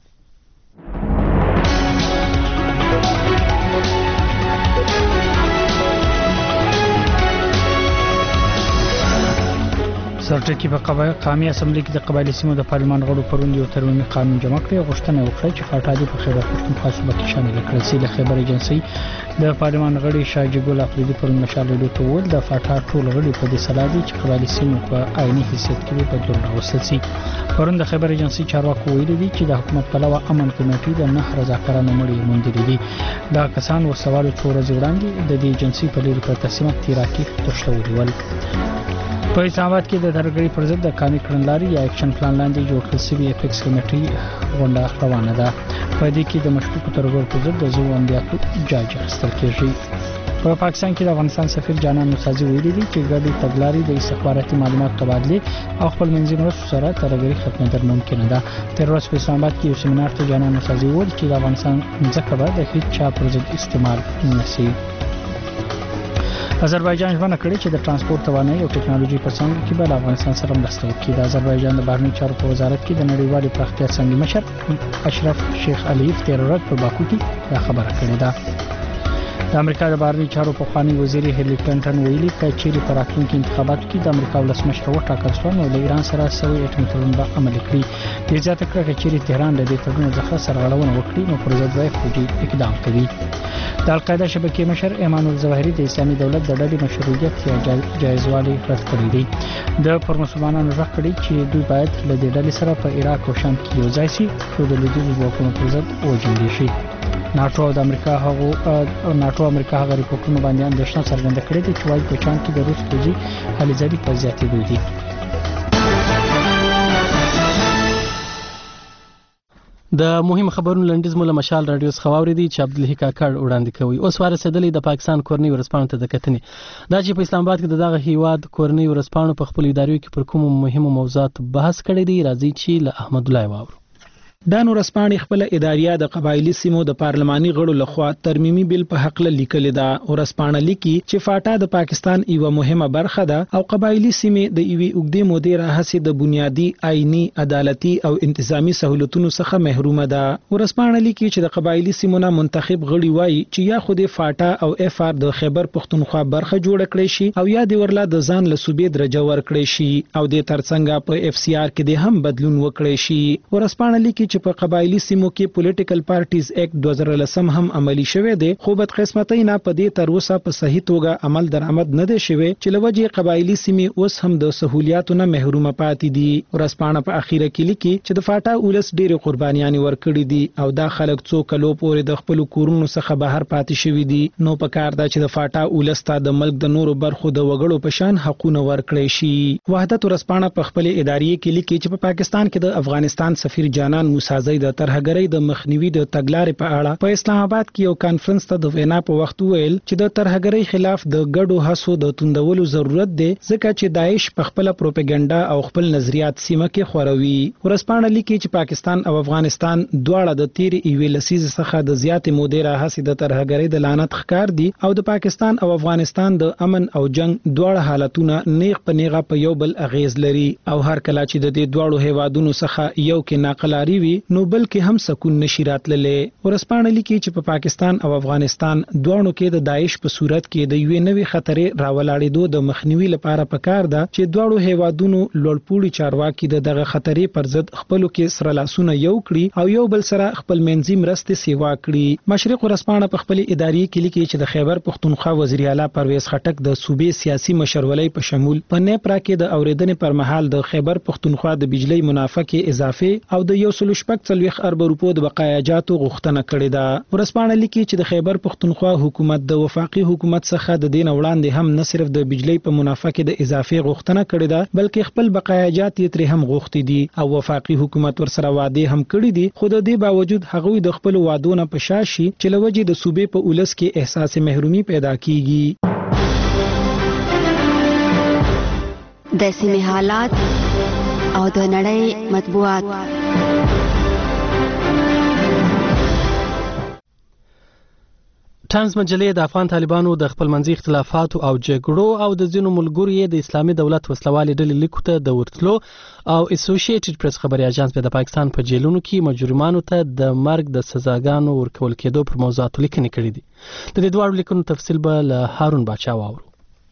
سرټکی په قومي اسمبلی کې د قبایلی سیمو د پارلمان غړو پروند یو ترمیم قانون جمع کړی. غوښتنه وکړه چې فاټا د خیبر پښتونخوا صوبه کې شامل کړل شي. د خیبر ایجنسی د پارلمان غړي شاجي ګل افریدي پروند مشال ریډیو ته وویل د فاټا ټول غړي په دې سلا دي چې قبایلی سیمو په عیني حیثیت کې بدلون راوستل شي. پروند د خیبر ایجنسی چارواکو ویلي دي چې د حکومت پلوه امن کمیټې د نه رضاکارانو مړي موندلي دي. دا کسان ورسوالو څو ورځې وړاندې د دې ایجنسی په لوري په تصمیمات تیراکي ترشلولي ول. په اسلام آباد کې د ترګړې پر ضد د قانوني کړنلارې یا اکشن پلان لاندې جوړ کړل شوی اپیکس کمیټې غونډه روانه ده. په دې کې د مشکوکو ترګړو پر ضد د زو عملیاتو جاج اخیستل کېږي. په پاکستان کې د افغانستان سفیر جانان نوسازي ویلي دي چې ګډې تګلارې د استخباراتي معلوماتو تبادله او خپل منځي مرستو سره ترګړې ختمېدل ممکن ده. تر اوسه په اسلام آباد کې یو سیمینار ته جانان نوسازي ویل چې د افغانستان ځکه به د هیڅ چا پر ضد استعمال نشي. آذربایجان ژمنه کړې چې د ترانسپورت توانایي او ټکنالوژي په څانګه کې به افغانستان سره مرسته وکړي. د آذربایجان د بهرنیو چارو په وزارت کې د نړیوالې پراختیا څنګه مشر اشرف شیخ علیف تیر ورځ په باکو کې دا خبره کړې ده. د امریکا د بهرنیو چارو پخوانی وزیر هیلری کلنټن ویلي چې چیرې په راتلونکي انتخاباتو کې د امریکا ولسمشر وټاکل شو نو له ایران سره سوي اټومي تړون به عملي کړي. دې زیاته کړه چې چیرې تهران د دې تړون څخه سرغړونه وکړي نو پر ضد به فوجي اقدام کوي. د القاعده شبکې مشر ایمان الظواهري د اسلامي دولت د ډلې مشروعیت یا جایزوالي رد کړی دی. د پر مسلمانانو ځخ کړی چې دوی باید له دې ډلې سره په عراق او شام کې یو ځای شي او د لویدیځ ځواکونو پر ضد وجنګي شي. ناتو او د امریکا هغه ناتو امریکا هغه ریپورتونه باندې اندېښنه څرګنده کړې ده چې وايي په چان کې د روس فوجي هلې ځلې په زیاتېدو دي. د مهم خبرونو لنډیز مو له مشال رادیو څخه واورېدي چې عبدالحی کاکړ وړاندې کوي. اوس ورسېدلې د پاکستان کورنۍ ورځپاڼو ته د کتنې. دا چې په اسلام آباد کې د دغه هیواد کورنۍ ورځپاڼو په خپل اداریو کې پر کومو مهمو موضوعات بحث کړی دی راځي چې له احمد الله واورو. دا نورسپانې خپل اداریه د قبایلی سیمو د پارلماني غړو لخوا ترمیمي بل په حق له لیکل ده. ورسپانه لیکي چې فاټا د پاکستان یو مهمه برخه ده او قبایلی سیمې د یوې اوږدې مودې راهیسې د بنیادی آئینی عدالتي او انتظامی سہولتونو څخه محرومه ده. ورسپانه لیکي چې د قبایلی سیمو نه منتخب غړي وایي چې یا خو د فاټا او اف آر د خیبر پښتونخوا برخه جوړ کړي شي او یا د ورلا د ځان له صوبې درجه ورکړي شي او د ترڅنګ په اف سی آر کې د هم بدلون وکړي شي. ورسپانه لیکي چې په قبایلی سیمو کې پولیټیکل پارټیز اکټ دوه زره لسم هم عملی شوه دی خو بد قسمتۍ نه په دې تر اوسه په صحیح توګه عمل درآمد نه دی شوی چې لوجه قبایلی سیمې اوس هم د سہولیاتو نه محروم پاتې دي. ورسپانه په اخیره کې لیکي چې د فاټا ولس ډېر قربانیان ورکړي دي او دا خلک څو کلو پورې د خپل کورونو څخه بهر پاتې شوي دي. نو په کار دا چې د فاټا ولس ته د ملک د نورو برخو د وګړو په شان حقونه ورکړي شي. وحدت ورسپانه په خپل ادارې کې لیکي چې په پاکستان کې د افغانستان سفیر جانان موسازی د ترهګرۍ د مخنیوي د تګلارې په اړه په اسلام آباد کې یو کانفرنس ته د وینا په وخت ویل چې د ترهګرۍ خلاف د ګډو هڅو د توندولو ضرورت دی ځکه چې داعش په خپل پروپاګاندا او خپل نظریات سیمه کې خوروي. ورسپانه لیکي چې پاکستان او افغانستان دواړه د تیر ایوې لسیزې څخه د زیاتې مودې راهیسې د ترهګرۍ د لعنت ښکار دي او د پاکستان او افغانستان د امن او جنگ دواړه حالتونه نیغ په نیغه په یو بل اغیز لري او هر کله چې د دې دواړو هیوادونو څخه یو کې ناقلاري وي نو بلکې هم سکون نشي راتللی. ورسپانه لیکي چې په پاکستان او افغانستان دواړو کې د داعش په صورت کې د یوې نوې خطرې راولاړېدو د مخنیوي لپاره پکار ده چې دواړو هیوادونو لوړپوړي چارواکي د دغه خطرې پر ضد خپلو کې سره لاسونه یو کړي او یو بل سره خپل منځي مرستې سیوا کړي. مشرق ورسپانه په خپل ادارې کې لیکي چې د خیبر پښتونخوا وزیر اعلی پرویز خټک د صوبې سیاسي مشرولۍ په شمول په نیپرا کې د اوریدنې پر مهال د خیبر پښتونخوا د بجلی منافع کې اضافه او د یو سل شپږ څلوېښت ارب روپو د بقایاجاتو غوښتنه کړې ده. ورسپانه لیکي چې د خیبر پښتونخوا حکومت د وفاقي حکومت څخه د دین وړاندې هم نه صرف د بجلی په منافع کې د اضافه غوښتنه کړې ده بلکې خپل بقایاجات یې ترې هم غوښتي دي او وفاقي حکومت ورسره وعده هم کړې دي خو د دې باوجود هغوی د خپل وعدو نه په شا شي چې لوجې د صوبې په ولس کې احساس محرومي پیدا کیږي. د سیمې حالات او د نړۍ مطبوعات. ټایمز مجلې د افغان طالبانو د خپلمنځي اختلافاتو او جګړو او د ځینو ملګرو یې د اسلامي دولت وسلوالې ډلې لیکو ته د ورتلو او اسوسییټډ پریس خبري اژانس په د پاکستان په جیلونو کې مجرمانو ته د مرګ د سزاګانو ورکول کېدو پر موضوعاتو لیکنې کړې دي. د دې دوه لیکنو تفصیل به له هارون باچا واورو.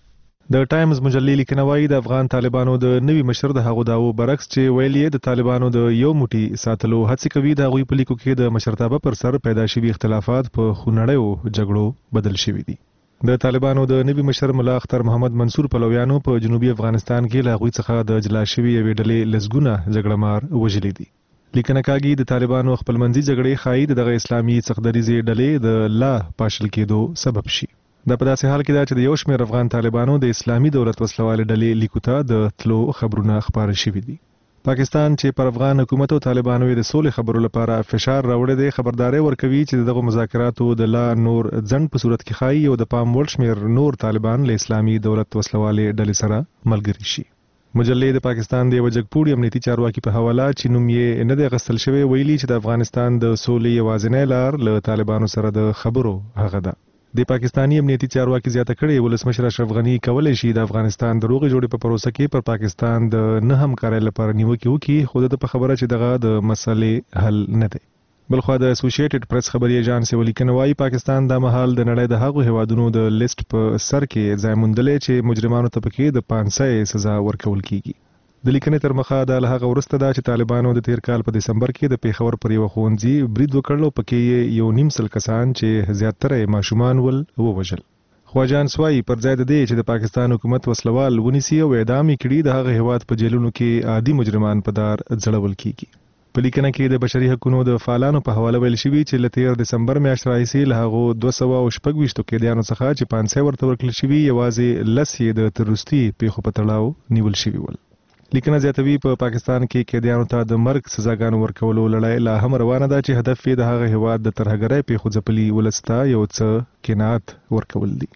د ټایمز مجلې لیکنه وايي د افغان طالبانو د نوي مشر د هغو داو برعکس چې ویلي د طالبانو د یو موټي ساتلو هڅه کوي د هغوی په لیکو کې د مشرتابه پر سر پیدا شوي اختلافات په خونړیو جګړو بدل شوي دي. د طالبانو د نوي مشر ملا اختر محمد منصور پلویانو په جنوبي افغانستان کې له هغوی څخه د جلا شوي یوې ډلې لسګونه جګړه مار وژلي دي. لیکنه کاږي د طالبانو خپلمنځي جګړې ښایي دغه اسلامي څخدریزې ډلې د لا پاشل کېدو سبب شي. دا په داسې حال کې دا چې د یو شمېر افغان طالبانو د اسلامي دولت وسلوالې ډلې لیکو ته د تلو خبرونه خپاره شوي دي. پاکستان چې پر افغان حکومت او طالبانو د سولې خبرو لپاره فشار راوړی دی خبرداري ورکوي چې دغه مذاکراتو د لا نور ځنډ په صورت کې ښایي او د پام وړ شمېر نور طالبان له اسلامي دولت وسلوالې ډلې سره ملګري شي. مجلې د پاکستان د وجګپوړي امنیتي چارواکي په حواله چې نوم یې نه دی غستل شوی ویلي چې د افغانستان د سولې یوازینی لار له طالبانو سره د خبرو هغه ده. د پاکستانی امنیتي چارواکي زیاته کړې ولسمشر اشرف غنی کولای شي د افغانستان د روغې جوړې په پروسه کې پر پاکستان د نه همکارۍ لپاره نیوکې وکړي خو د په خبره چې دغه د مسلې حل نه دی. بلخوا د اسوسییټډ پریس خبري اژانس ولیکنه وايي پاکستان د مهال د نړۍ د هغو هیوادونو د لیست په سر کې ځای موندلې چې مجرمانو ته پکې د پانسۍ سزا ورکول کیږي. د لیکنې تر مخه د هغه وروسته دا چې طالبانو د تیر کال په دسمبر کې د پیښور پر یو ښوونځي برید وکړ او پکې یو نیم سل کسان چې زیاتره ماشومان ول ووژل. خو اژانس وايي پر ځای د دې چې د پاکستان حکومت وسلوال ونیسي او اعدام کړي د هغه هیواد په جیلونو کې عادي مجرمان په دار ځړول کیږي. په لیکنه کې د بشري حقوقو د فعالانو په حواله ویل شوی چې له تیر دسمبر میاشتې راهیسې له هغو دوه سوه شپږ ویشت قیدیانو څخه چې پانسۍ ورته ورکړل شوي یوازې لس یې د تروریستي پیښو په تړاو نیول شوي ول. لیکنه زیاتوي په پا پاکستان کې قیدیانو ته د مرګ سزاګانو ورکولو لړۍ لا هم روانه ده چې هدف یې د هغه هیواد د ترهګرۍ پیښو ځپلي ولس ته یو څه قناعت ورکول دي.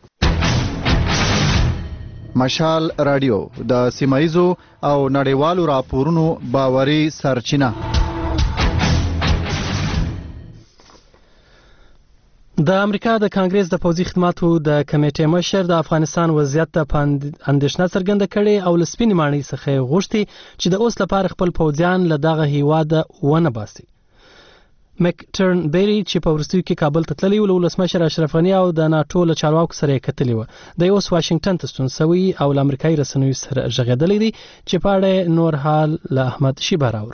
مشال رادیو د سیمایزو او نړیوالو راپورونو باوري سرچینه. د امریکا د کانګریس د پوځي خدماتو د کمیټې مشر د افغانستان وضعیت ته اندېښنه څرګنده کړې او له سپینې ماڼۍ څخه غوښتي چې د اوس لپاره خپل پوځیان له دغه هیواده ونه باسي. مک ټرن بیری چې په وروستیو کې کابل ته تللی و له ولسمشر اشرف غني او د ناټو له چارواکو سره یې کتلي وه. دی اوس واشنګټن ته ستون سوی او له امریکایي رسنیو سره غږېدلی دی چې په اړه نور حال له احمد شیبه راوړو.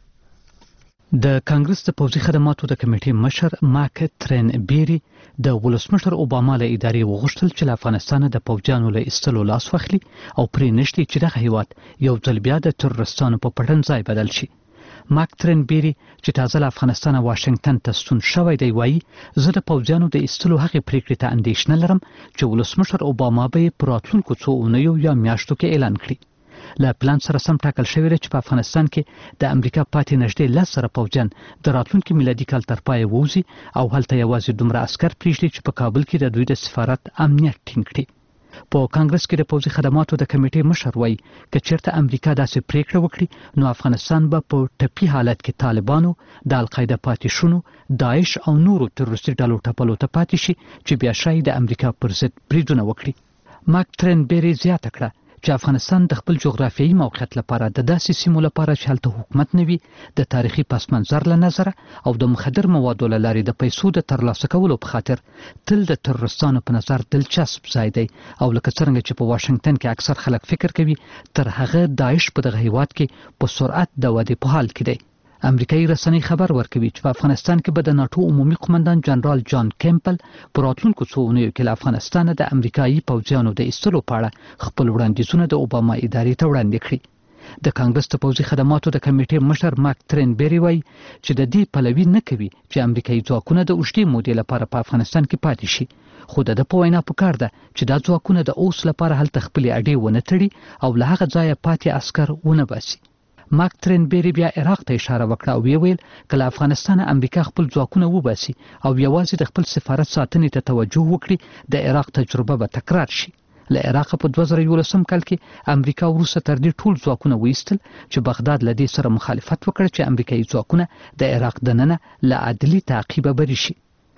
د کانګرس د پوځي خدماتو د کمیټې مشر ماک ترن بیری د ولسمشر اوباما له ادارې وغوښتل چې له افغانستان د پوځیانو له ایستلو لاس واخلي او پرې نشي چې دغه هیواد یو ځل بیا د ترورستانو په پټن ځای بدل شي. ماک ترن بیری چې تازه له افغانستان واشنګټن ته ستون شوی دی وایي زه د پوځیانو د ایستلو هغې پریکړې ته اندېښنه لرم چې ولسمشر اوباما به یې په راتلونکو څو اونیو یا میاشتو کې اعلان کړي. له پلان سره سم ټاکل شوی دی چې په افغانستان کې د امریکا پاتې نږدې لس زره پوځیان د راتلونکي میلادي کال تر پایه ووځي او هلته یوازې دومره عسکر پرېږدي چې په کابل کې د دوی د سفارت امنیت ټینګ کړي. په کانګرس کې د پوځي خدماتو د کمیټې مشر وایي که چېرته امریکا داسې پریکړه وکړي نو افغانستان به په ټپي حالت کې طالبانو د القاعده پاتې شونو داعش او نورو تروریستي ډلو ټپلو ته پاتې شي چې بیا شاید د امریکا پر ضد بریدونه وکړي. ماک ترن بیری زیاته کړه چې افغانستان د خپل جغرافیایي موقعیت لپاره د داسې سیمو لپاره چې هلته حکومت نه وي د تاریخي پس منظر له نظره او د مخدر موادو له لارې د پیسو د ترلاسه کولو په خاطر تل د ترورستانو په نظر دلچسپ ځای دی او لکه څرنګه چې په واشنګټن کې اکثر خلک فکر کوي تر هغه داعش په دغه هیواد کې په سرعت د ودې په حال کې دی. امریکایي رسنۍ خبر ورکوي چې په افغانستان کې به د ناټو عمومي قومندان جنرال جان کیمپل په راتلونکو څو اونیو کې له افغانستانه د امریکایي پوځیانو د ایستلو په اړه خپل وړاندیزونه د اوباما ادارې ته وړاندې کړي. د کانګرس د پوځي خدماتو د کمیټې مشر ماک ترن بیری وایي چې د دې پلوي نه کوي چې امریکایي ځواکونه د اوږدې مودې لپاره په افغانستان کې پاتې شي خو د ده په وینا پکار ده چې دا ځواکونه د اوس لپاره هلته خپلې اډې ونه تړي او له هغه ځایه پاتې عسکر ونه باسي. ماک ترن بیری بیا عراق ته اشاره وکړه او ویې ویل که له افغانستانه امریکا خپل ځواکونه وباسي او یوازې د خپل سفارت ساتنې ته توجه وکړي د عراق تجربه به تکرار شي. له عراق په دوه زره یولسم کال کې امریکا وروسته تر دې ټول ځواکونه وایستل چې بغداد له دې سره مخالفت وکړ چې امریکایي ځواکونه د عراق دننه له عدلي تعقیبه بری شي.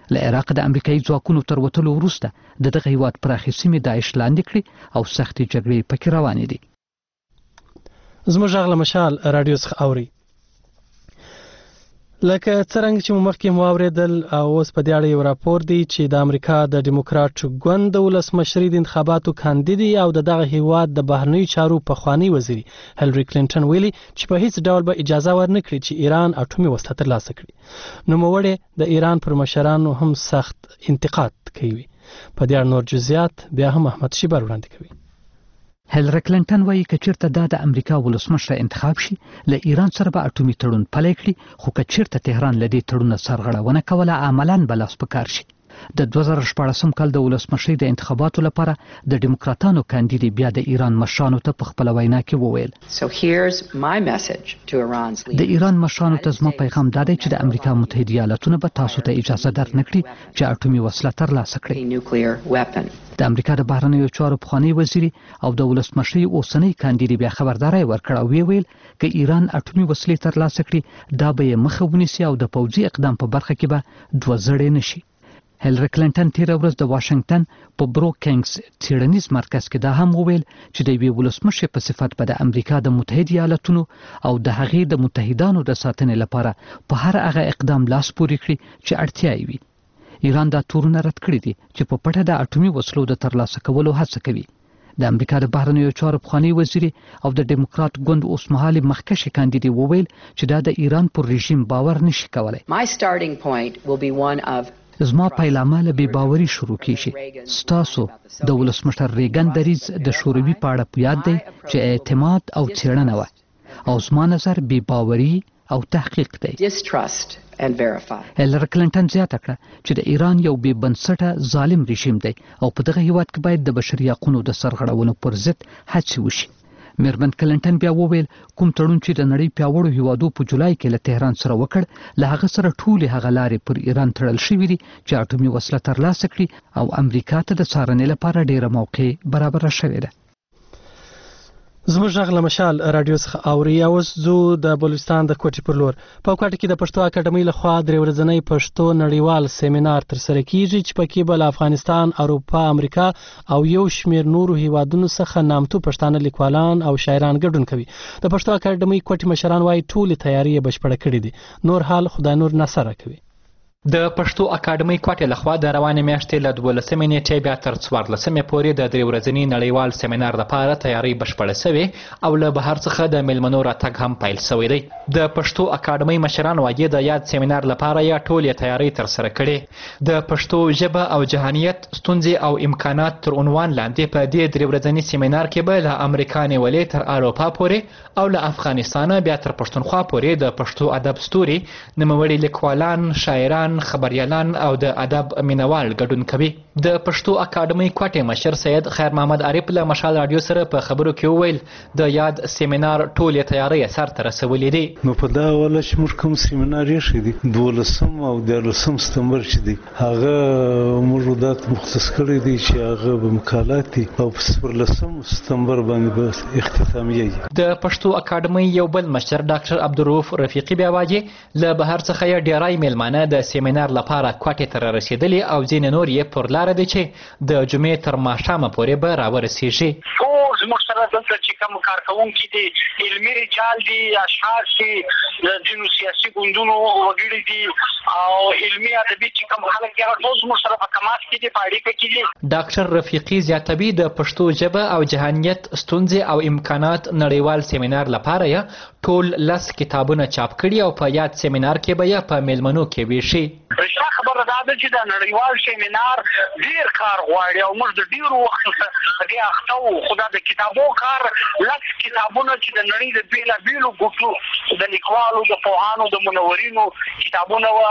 له عراق د امریکایي ځواکونو تر وتلو وروسته د دغه هیواد پراخې سیمې داعش لاندې کړي او سختې جګړې پکې روانې دي. زموږ غږ له مشال راډیو څخه اوري. لکه څرنګه چې مو مخکې مو اورېدل او اوس په دې اړه یو راپور دی چې د امریکا د ډیموکراټ ګوند د ولسمشري د انتخاباتو کاندیدي او د دغه هیواد د بهرنیو چارو پخوانی وزیري هیلري کلینټن ویلي چې په هیڅ ډول به اجازه ورنکړي چې ایران اټومي وسله ترلاسه کړي. نوموړی د ایران پر مشرانو هم سخت انتقاد کوي. په دې اړه نور جزئیات بیا هم احمد شیبر وړاندې کوي. هیلري کلینټن وایي که چیرته دا د امریکا ولسمشر انتخاب شي له ایران سره به اټومي تړون پلی کړي، خو که چیرته تهران له دې تړونه سرغړونه کوله عملاً به لاس په کار شي. د دوه زره شپاړسم کال د ولسمشرۍ د انتخاباتو لپاره د ډیموکراتانو کاندیدي بیا د ایران مشرانو ته په خپله وینا کې وویل د ایران مشرانو ته زما پیغام دا دی چې د امریکا متحده ایالاتونه به تاسو ته اجازه درنکړي چې اټومي وسله ترلاسه کړئ. د امریکا د بهرنیو چارو پخوانی وزیري او د ولسمشرۍ اوسنی کاندیدي بیا خبرداری ورکړه او ویل که ایران اټومي وسلې ترلاسه کړي دا به یې مخه ونیسي او د پوځي اقدام په برخه کې به دوه زړې نشي. هیلري کلینټن تیره ورځ د واشنگټن په بروکینګز څیړنیز مرکز کې دا هم وویل چې د یوې ولسمشرې په صفت به د امریکا د متحده ایالاتونو او د هغې د متحدانو د ساتنې لپاره په هر هغه اقدام لاس پورې کړي چې اړتیا یې وي. ایران دا تورونه رد کړي دي چې په پټه د اټومي وسلو د ترلاسه کولو هڅه کوي. د امریکا د بهرنیو چارو پخوانی وزیري او د ډیموکراټ ګوند اوسمهالي مخکښې کاندیدي وویل چې دا د ایران پر رژیم باور نشي کولی. زما پیلامه له بې باوري شروع کیږي. ستاسو د ولسمشر ریګن دریځ د شوروي په اړه په یاد دی چې اعتماد او څېړنه وه او زما نظر بې باوري او تحقیق دی. هیلري کلینټن زیاته کړه چې د ایران یو بې بنسټه ظالم رژیم دی او په دغه هیواد کې باید د بشري حقونو د سرغړونو پر ضد هڅې وشي. میرمن کلینټن بیا وویل کوم تړون چې د نړۍ پیاوړو هیوادو په جولای کې له تهران سره وکړ له هغه سره ټولې هغه لارې پر ایران تړل شوي دي چې اټومي وسله ترلاسه کړي او امریکا ته د څارنې لپاره ډیره موقع برابره شوې ده. زموږ غږ له مشال راډیو څخه اوري. اوس ځو د بلوچستان د کوټې پر لور. په کوټه کې د پښتو اکاډمۍ لخوا درې ورځنی پښتو نړیوال سیمینار ترسره کیږي چې پکې به له افغانستان، اروپا، امریکا او یو شمېر نورو هیوادونو څخه نامتو پښتانه لیکوالان او شاعران ګډون کوي. د پښتو اکاډمۍ کوټې مشران وايي ټولې تیاری بشپړه کړې دي. نور حال خدای نور نصر کوي. د پښتو اکاډمۍ کوټې لخوا د روانې میاشتې له دولسمې نیټې بیا تر څوارلسمې پورې د درې ورځني نړیوال سیمینار لپاره تیاری بشپړه شوې او له بهر څخه د میلمنو راتګ هم پیل شوی دی. د پښتو اکاډمۍ مشران وايي د یاد سیمینار لپاره یا ټولې تیاری ترسره کړې. د پښتو ژبه او جهانیت ستونزې او امکانات تر عنوان لاندې په دې درې ورځني سیمینار کې به له امریکا نیولې تر اروپا پورې او له افغانستانه بیا تر پښتونخوا پورې د پښتو ادب ستوري، نوموړي لیکوالان، شاعران، خبريالان او د ادب مینوال ګډون کوي. د پښتو اکاډمۍ کوټې مشر سید خیر محمد عارف له مشال راډیو سره په خبرو کې وویل د یاد سیمینار ټولې تیاری سر ته رسولې دي. نو په دا ولا چې موږ کوم سیمینار یې شې دي دولسم او دیارلسم سپتمبر چې دی هغه موږ دات مختص کړی دی چې هغه به مقالات دي او په څوارلسم سپتمبر باندې به اختتامیه. د پښتو اکاډمۍ یو بل مشر ډاکټر عبدالرؤف رفیقي بیا وايي له بهر څخه یې ډیری میلمانه د سیمینار لپاره کوټې ته رسیدلي او ځینې نور یې پر لاره دي چې د جمعې تر ماښامه پورې به راورسیږي. ټول زموږ سره دلته چې کوم کارکوونکي دي، علمي رجال دي، اشخاص دي، د ځینو سیاسي ګوندونو وګړي دي او علمي ادبي چې کوم خلک دي هغه ټول زموږ سره په تماس کې دي، په اړیکه کې دي. ډاکټر رفیقي زیاتوي د پښتو ژبه او جهانیت ستونزې او امکانات نړیوال سیمینار لپاره یې ټول لس کتابونه چاپ کړي او په یاد سیمینار کې به یې په میلمنو کې ویشي. رښتیا خبره دا ده چې د نړیوال سیمینار ډیر کار غواړي او موږ د ډیرو وخت څخه دې اخته وو، خو دا د کتابو کار لس کتابونه چې د نړۍ د بېلابېلو ګوټو د لیکوالو، د پوهانو، د منورینو کتابونه وه،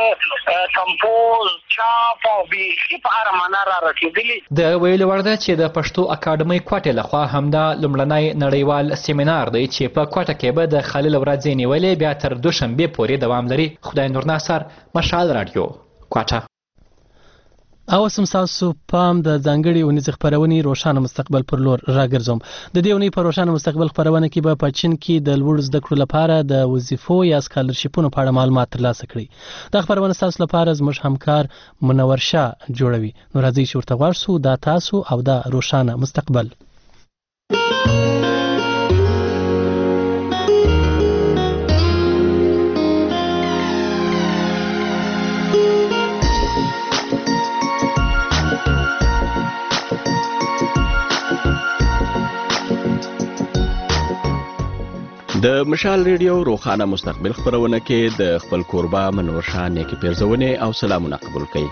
هغه کمپوز، چاپ او بیخي په هره معنا را رسېدلي. د ویلو وړ ده چې د پښتو اکاډمۍ کوټې لخوا همدا لومړنی نړیوال سیمینار دی چې په کوټه کې به د خلیل ورځې نیولې بیا تر دوشنبې پورې دوام لري. خدای نور ناصر، مشال راډیو، کوټه. او سم تاسو پام د ځانګړي اونیز خبرونې روشانه مستقبل پر لور راګرځوم. د دې اونۍ په روشانه مستقبل خبرونه کې به په چین کې د لوړ زده کړو لپاره د وظیفو یا سکالرشیپونو په اړه معلومات ترلاسه کړي. دا خبرونه تاسو لپاره زموږ همکار منور شاه جوړوي. نو راځي چې ورته غواړو دا تاسو او دا روشانه مستقبل. د مشال ریډیو روخانه مستقبل خبرونه کې د خپل کوربه منور شاه نیکی پیرزونه او سلامونه قبول کړئ.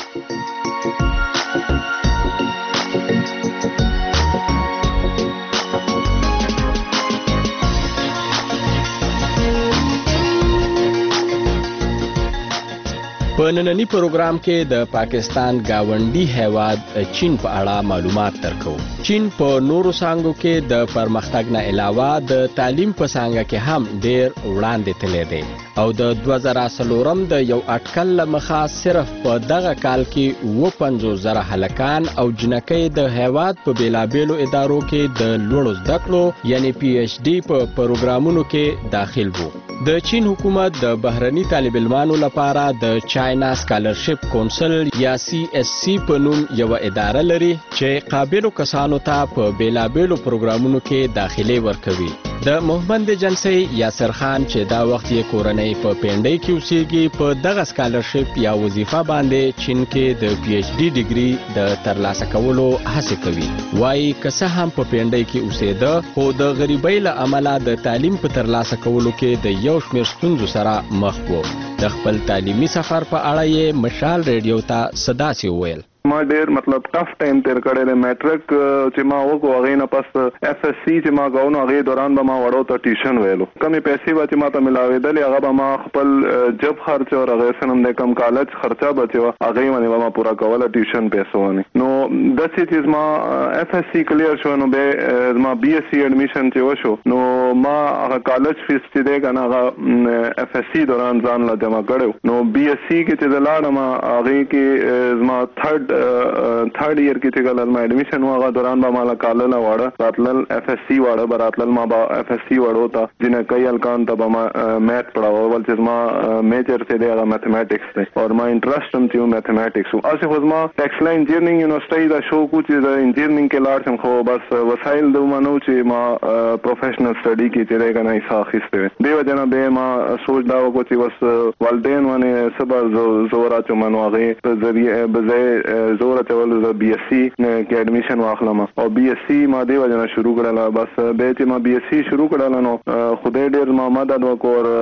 په نننی پروګرام کې د پاکستان گاونډي هیواد چین په اړه معلومات درکو. چین په نورو څانګو کې د پرمختګ نه علاوه د تعلیم په څانګه کې هم ډېر وړاندې تللی دی او د دوه زره څلورم د یو اټکل له مخه صرف په دغه کال کې اووه پنځوس زره هلکان او جنکۍ د هیواد په بیلابیلو ادارو کې د لوړو زده کړو یعنی پی ایچ ډي په پروګرامونو کې داخل وو. د چین حکومت د بهرني طالب علمانو لپاره د چاینا سکالرشپ کونسل یا سی ایس سی په نوم یو اداره لري چې قابلو کسانو ته په بیلابیلو پروګرامونو کې داخلي ورکوي. د محمد جنسی یاسر خان چې دا وخت یې کورنۍ په پینډۍ کې اوسېږي په دغه سکالرشپ یا وظیفه باندې چین کې د پی ایچ ډي ډیګري د ترلاسه کولو هڅه کوي. وایي که څه هم په پینډۍ کې اوسېده خو د غریبۍ له امله د تعلیم په ترلاسه کولو کې د یو شمېر ستونزو سره مخ و. د خپل تعلیمي سفر په اړه یې مشال ریډیو ته څه داسې وویل. ما ډیر مطلب ټف ټایم تیر کړی دی. میټرک چې ما وکړو هغې نه پس اف اس سی چې ما کوو نو هغې دوران به ما وړو ته ټیوشن ویلو. کمې پیسې به چې ما ته میلاوېدلې هغه به ما خپل جب خرچ او هغې سره هم د کم کالج خرچه به چې وه هغې باندې به ما پوره کوله ټیوشن پیسو باندې. نو داسې چې زما اف اس سی کلیر شو نو بیا زما بي اس سی ایډمیشن چې وشو نو ما هغه کالج فیس چې دی که نه هغه اف اس سی دوران ځان له جمع کړی. نو بي اس سی کې چې زه لاړم هغې کې زما تھرډ تھرډ ایئر کې چې کله ما ایډمیشن و هغه دوران به ما له کالله واړه راتلل اف اس سی واړه به راتلل ما به اف اس سی وړو ته جنکۍ هلکان ته به ما میث پړاوه ول چې زما میجر چې دی هغه میتھمیټکس دی او ما انټرسټ هم چې و میتھمیټکس و. هسې خو زما ټیکسلا انجینرینګ یونیورسټۍ دا شوق و چې د انجینرینګ کې لاړ شم خو بس وسایل دومره نه و چې ما پروفیشنل سټډي کې چې دی که نه حصه اخیستی وی. دې وجه نه بیا ما سوچ دا وکړو چې بس والدین باندې څه به زور اچوم نو هغې په ذریعه به ځای زور اچول زه بي اس سی کې ایډمیشن واخلم او بي اس سی ما دې وجه نه شروع کړله. بس بیا چې ما بي اس سی شروع کړله نو خدای ډېر ما مدد وکړو او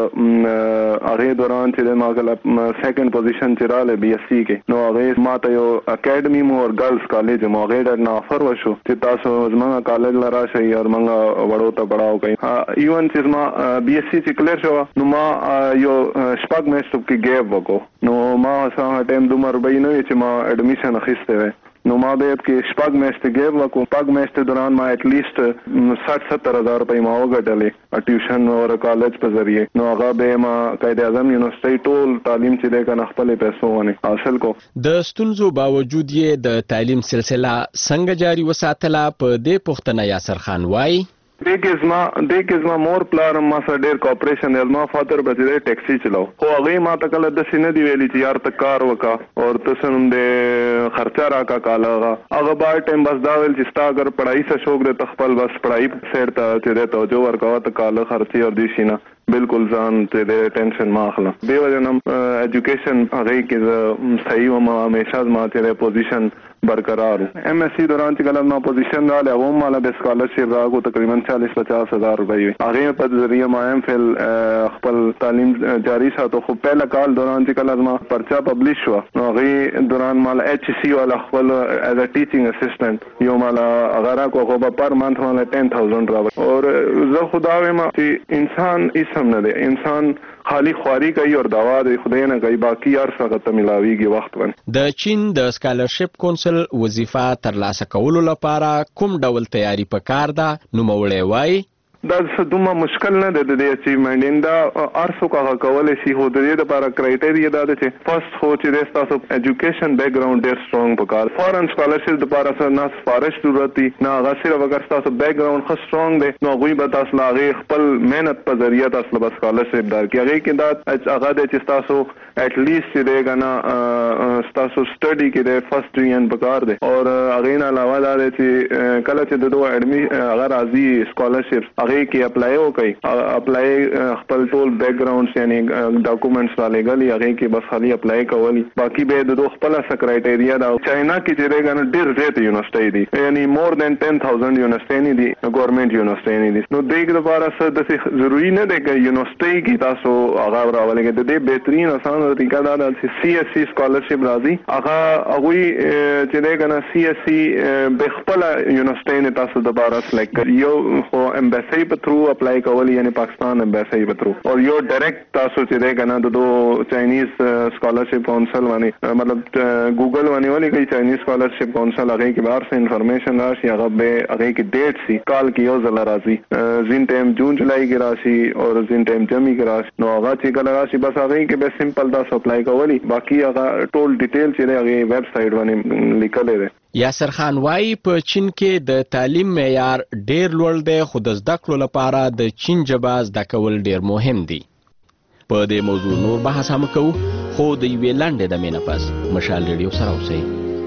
هغې دوران چې دی ما کله سیکنډ پوزیشن چې راغلی بي اس سی کې نو هغې ما ته یو اکیډمي مو او ګرلز کالج مو هغې ډېر نه آفر وشو چې تاسو زموږ کالج له راشئ او موږ وړو ته پړاو کوئ. ایون چې زما بي اس سی چې کلیر شوه نو ما یو شپږ میاشتو کې ګیپ وکړو. نو ما هغه ټایم دومره روبۍ نه وي چې ما ایډمیشن اخیستی وی. نو ما بیا کې شپږ میاشتې ګیپ وکړو. شپږ میاشتې دوران ما ایټ لیسټ ساठ ستر هزار روپۍ ما وګټلې ټیوشن او کالج په ذریعه. نو هغه بیا ما قائد اعظم یونیورسټۍ ټول تعلیم چې دی که نه خپلې پیسو باندې حاصل کو. د ستونزو باوجود یې د تعلیم سلسله څنګه جاري وساتله په دې پوښتنه یاسر خان وایي. دې کې زما دې کې زما مور پلار هم ما سره ډېر کوپریشن دی. زما فادر به چې دی ټیکسي چلاو خو هغې ما ته کله داسې نه دي ویلي چې یار ته کار وکړه او ته څه نوم دی خرچه راکړه کاله هغه هغه بار ټایم بس دا ویل چې ستا اگر پړایي څه شوق دی ته خپل بس پړایي سایډ ته چې دی توجه ورکوه ته کاله خرچې او دې شي نه بالکل ځان ته دی ټینشن ما اخله. دې وجه نه ایجوکیشن هغې کې زه صحیح وم همیشه زما چې دی پوزیشن برقرار. ایم ایس سی دوران چې کله ما پوزیشن راغلی هغه هم ماله به اسکالرشپ راکړو تقریبا چالیس پچاس هزار روپۍ وي. هغې په ذریعه ما ایم فل خپل تعلیم جاري ساتو. خو پهله کال دوران چې کله زما پرچه پبلش شوه نو هغې دوران ماله ایچ سی والا خپل ایز ا ټیچینګ اسسټنټ یو ماله هغه راکړو هغه به پر منث ماله ټین تھاؤزنډ راوړي. او زه خو دا وایم چې انسان هېڅ هم نه دی. انسان خالی خواري کوي او دوا د خدای نه کوي باقي هر څه ته ملاويږي وخت باندې. د چین د سکالرشپ کونسل وظیفه ترلاسه کولو لپاره کوم ډول تیاری پکار ده نو مولوي وای. دا دومره مشکل نه ده د اچیومنت ان دا ارسو کا کولای شي خو د دې لپاره کرایټیریا دا ده چې فرست خو چې تاسو ایجوکیشن بیک ګراوند ډیر سترونګ پکار فورن سکالرشپ لپاره سره نه سفارش ضرورت دي نه هغه صرف اگر تاسو بیک ګراوند خو سترونګ دی نو غوي به تاسو لاغه خپل مهنت په ذریعہ تاسو به سکالرشپ درکړي هغه کې دا هغه د چې تاسو اټ لیست چې دی کنه تاسو سټڈی کې د فرست ډیویژن پکار دی او هغه نه علاوه دا چې کله چې د دوه اډمی هغه راځي سکالرشپ هغه کې اپلای وکړي اپلای خپل ټول بیک ګراوند یعنی ډاکومېنټس را لګالي هغه کې بس خالي اپلای کولی باقي به د دوه خپل سکرایټیریا دا چاینا کې چې دی کنه ډیر زیات یونیورسيټي دي یعنی مور دین ten thousand یونیورسيټي دي ګورنمنت یونیورسيټي دي نو دغه لپاره څه د ضروري نه دی چې یونیورسيټي کې تاسو هغه راولګي د دې بهترین آسان طریقه دا د سی ایس سی سکالرشپ راځي هغه هغه چې دی کنه سی ایس سی به خپل یونیورسيټي نه تاسو د بارا سلیکټ کړئ یو خو امبیسی په تھرو اپلای کولی یعنی پاکستان امبیسی په تھرو او یو ډایرکټ تاسو چې دی کنه د دو چاینیز سکالرشپ کونسل باندې مطلب ګوګل باندې ولې کوي چاینیز سکالرشپ کونسل هغه کې بهر څه انفارمیشن راشي هغه به هغه کې ډیټ سی کال کې یو ځل راځي زین ټایم جون جولای کې راشي او زین ټایم جمی کې راشي نو هغه چې کله راشي بس هغه کې به سمپل دا اپلای کولی باقي هغه ټول ډیټیل چې هغه ویب سټ باندې لیکل دي یاسر خان وايي په چین کې د تعلیم معیار ډیر لوړ دی خو د زده کړو لپاره د چین ژبه زده کول ډیر مهم دي په دې موضوع نور بحث هم کوو خو د یوې لنډې دمې نه پس مشال ریډیو سره اوسئ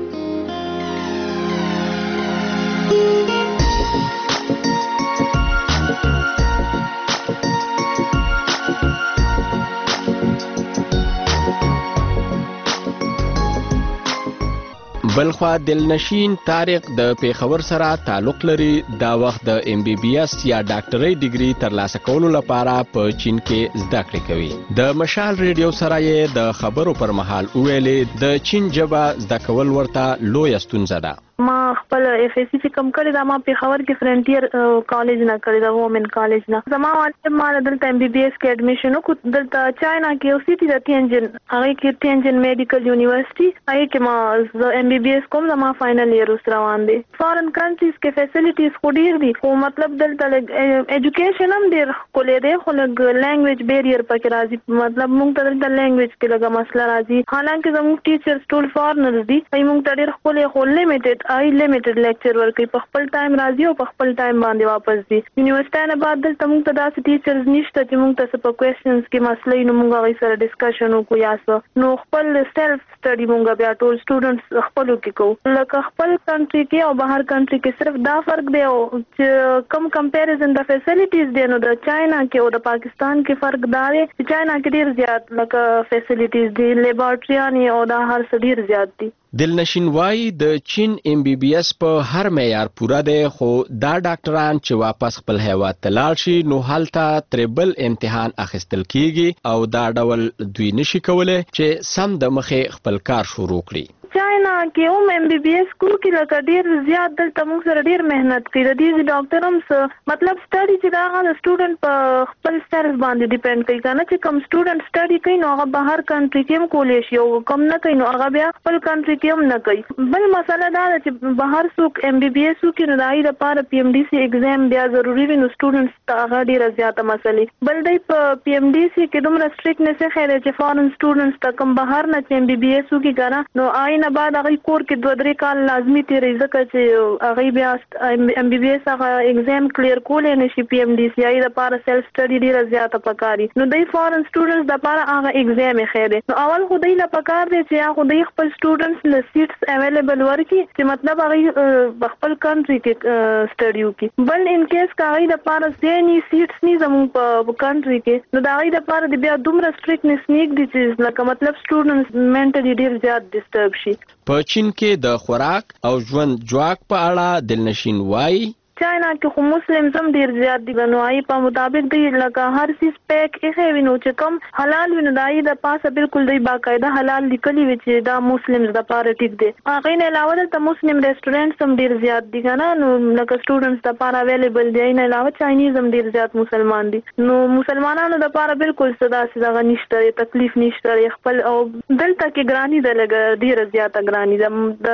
بلخوا دلنشین طارق د پیښور سره تعلق لري دا وخت د ام بي بي اس یا ډاکټرۍ ډیګري ترلاسه کولو لپاره په چین کې زده کړې کوي د مشال ریډیو سره یې د خبرو پر مهال ویلې د چین ژبه زده کول ورته لویه ستونزه ده ما خپل اف اس سی کم کړی دا ما پیښور کې فرنټیر کالج نه کړی دا وومن کالج نه زما والد ما دلته ام بي بي اس کې اډمیشن وکړ دلته چاینا کې او سيټي د تینجن هغه کې تینجن میډیکل یونیورسيټي هغه کې ما ام بي بي اس کوم زما فائنل ایئر اوس روان دي فارن کنټریز کې فیسیلیټیز خو ډیر دي خو مطلب دلته ایجوکیشن هم ډیر کولې دی خو لګ لانګویج بیریر پکې راځي مطلب موږ ته دلته لانګویج کې لګه مسله راځي حالانکه زموږ ټیچرز ټول فارنرز دي موږ ته ډیر کولې خو لیمیټډ آی لیمیټډ لیکچر ورکوي په خپل ټایم راځي او په خپل ټایم باندې واپس دي یونیورسيټي نه بعد دلته موږ ته داسې ټیچرز نشته چې موږ ته په کوېسچنز کې مسلې نو موږ هغوی سره ډسکشن وکړو یا څه نو خپل سیلف سټډي موږ بیا ټول سټوډنټس خپلو کې کوو لکه خپل کنټري کې او بهر کنټري کې صرف دا فرق دی او چې کم کمپیریزن د فیسیلیټیز دی نو د چاینا کې او د پاکستان کې فرق دا دی چې چاینا کې ډیر زیات لکه فیسیلیټیز دي لیبارټریانې او دا هر څه ډیر زیات دي دلنشین وايي د چین ام بي بي اس په هر معیار پوره دی خو دا ډاکټران چې واپس خپل هیواد ته لاړ شي نو هلته تریبل امتحان اخیستل کیږي او دا ډول دوی نشي کولای چې سم د مخې خپل کار شروع کړي چاینا کې هم ام بي بي اس کو کې لکه ډیر زیات دلته موږ سره ډیر مهنت کوي د دې ډاکټر هم څه مطلب سټډي چې دا هغه سټوډنټ په خپل سیلف باندې ډیپند کوي کنه چې کوم سټوډنټ سټډي کوي نو هغه بهر کنټري کې هم کولی شي او کوم نه کوي نو هغه بیا خپل کنټري کې هم نه کوي بل مسله دا ده چې بهر څوک ام بي بي اس کې نو د هغې لپاره پی ام ډي سي ایگزام بیا ضروري وي نو سټوډنټس ته هغه ډېره زیاته مسلې بل دی په پی ام ډي سي کې دومره سټریکټنس یې ښی دی چې فارن سټوډنټس ته کوم بهر نه چې ام بي بي اس وکړي که نه نو هغې نه بعد هغوی کور کې دوه درې کال لازمي تېروي ځکه چې هغوی بیا ام بي بي اس هغه ایگزام کلیر کولی نه شي پی ام ډي سي هغې دپاره سیلف سټډي ډېره زیاته پکار وي نو دی فارن سټوډنټس دپاره هغه ایگزام یې ښی دی نو اول خو دی له پکار دی چې یا خو دی خپل سټوډنټس له سیټس اویلیبل ورکړي چې مطلب هغوی خپل کنټري کې سټډي وکړي بل ان کیس که هغوی دپاره ځای ني سیټس ني زموږ په کنټري کې نو د هغوی دپاره د بیا دومره سټریکټنس نږدي چې لکه مطلب سټوډنټس منټلي ډېر زیات ډسټرب شي په چین کې د خوراک او ژوند جواک په اړه دلنشین وايي چاینا کې خو مسلمز هم ډېر زیات دي نو هغوی په مطابق دی لکه هر څیز پیک ایښی وي نو چې کوم حلال وي نو د هغې دپاسه بلکل دی باقاعده حلال لیکلي وي چې دا مسلمز دپاره ټیک دی هغې نه علاوه دلته مسلم ریسټورنټس هم ډېر زیات دي که نه نو لکه سټوډنټس دپاره اویلیبل دی هغې نه علاوه چاینیز هم ډېر زیات مسلمان دي نو مسلمانانو دپاره بلکل څه داسې دغه نشته دی تکلیف نشته دی خپل او دلته کې ګراني ده لږه ډېره زیاته ګراني ده د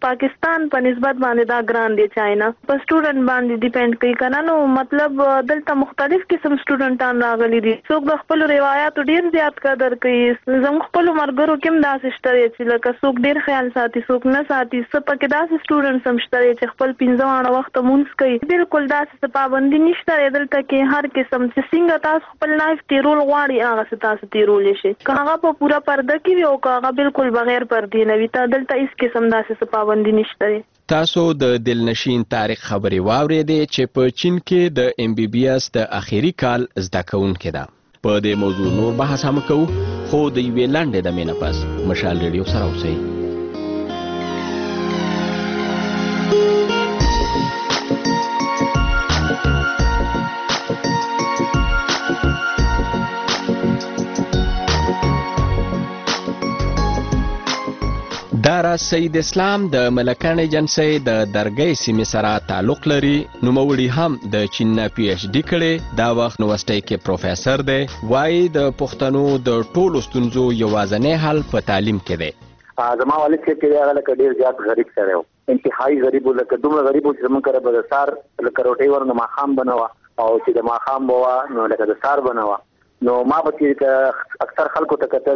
پاکستان په نسبت باندې دا ګران دی چاینا په سټوډنټ باندې ډیپند کوي کنه نو مطلب دلته مختلف قسم سټوډنټان راغلي دي څوک د خپل روایتو ډیر زیات قدر کوي زموږ خپل مرګرو کوم داسې شته چې لکه څوک ډیر خیال ساتي څوک نه ساتي څه پکې داسې سټوډنټ سم شته چې خپل پنځه وانه وخت مونږ کوي بالکل داسې پابندي نشته دلته کې هر قسم چې څنګه تاسو خپل لایف تیرول غواړي هغه څه تاسو تیرول شي که هغه په پورا پرده کې وي او که هغه بالکل بغیر پردې نه وي ته دلته هیڅ قسم داسې پابندي نشته. تاسو د دلنشین تاریخ خبرې واورېدې چې په چین کې د ایم بی بي اس د اخیری کال زده کوونکې ده. په دې موضوع نور بحث هم کوو خو د یوې لنډې دمې نه پس مشال ریډیو سره اوسئ. دارا سید اسلام د ملکان ایجنسی د درګۍ سیمې سره تعلق لري. نوموړي هم د چین نه پی ایچ ډي کړې. دا وخت یونیورسټۍ کې پروفیسر دی. وایي د پښتنو د ټولو ستونزو یوازینی حل په تعلیم کې دی. زما والد چې دی هغه لکه ډېر زیات غریب سره و انتهایی غریب و لکه دومره غریب و چې زموږ کره به د سهار لکه روټۍ ور نه ماښام به نه وه او چې د ماښام به وه نو لکه د سهار به نه وه نو ما به چې اکثر خلکو ته کتل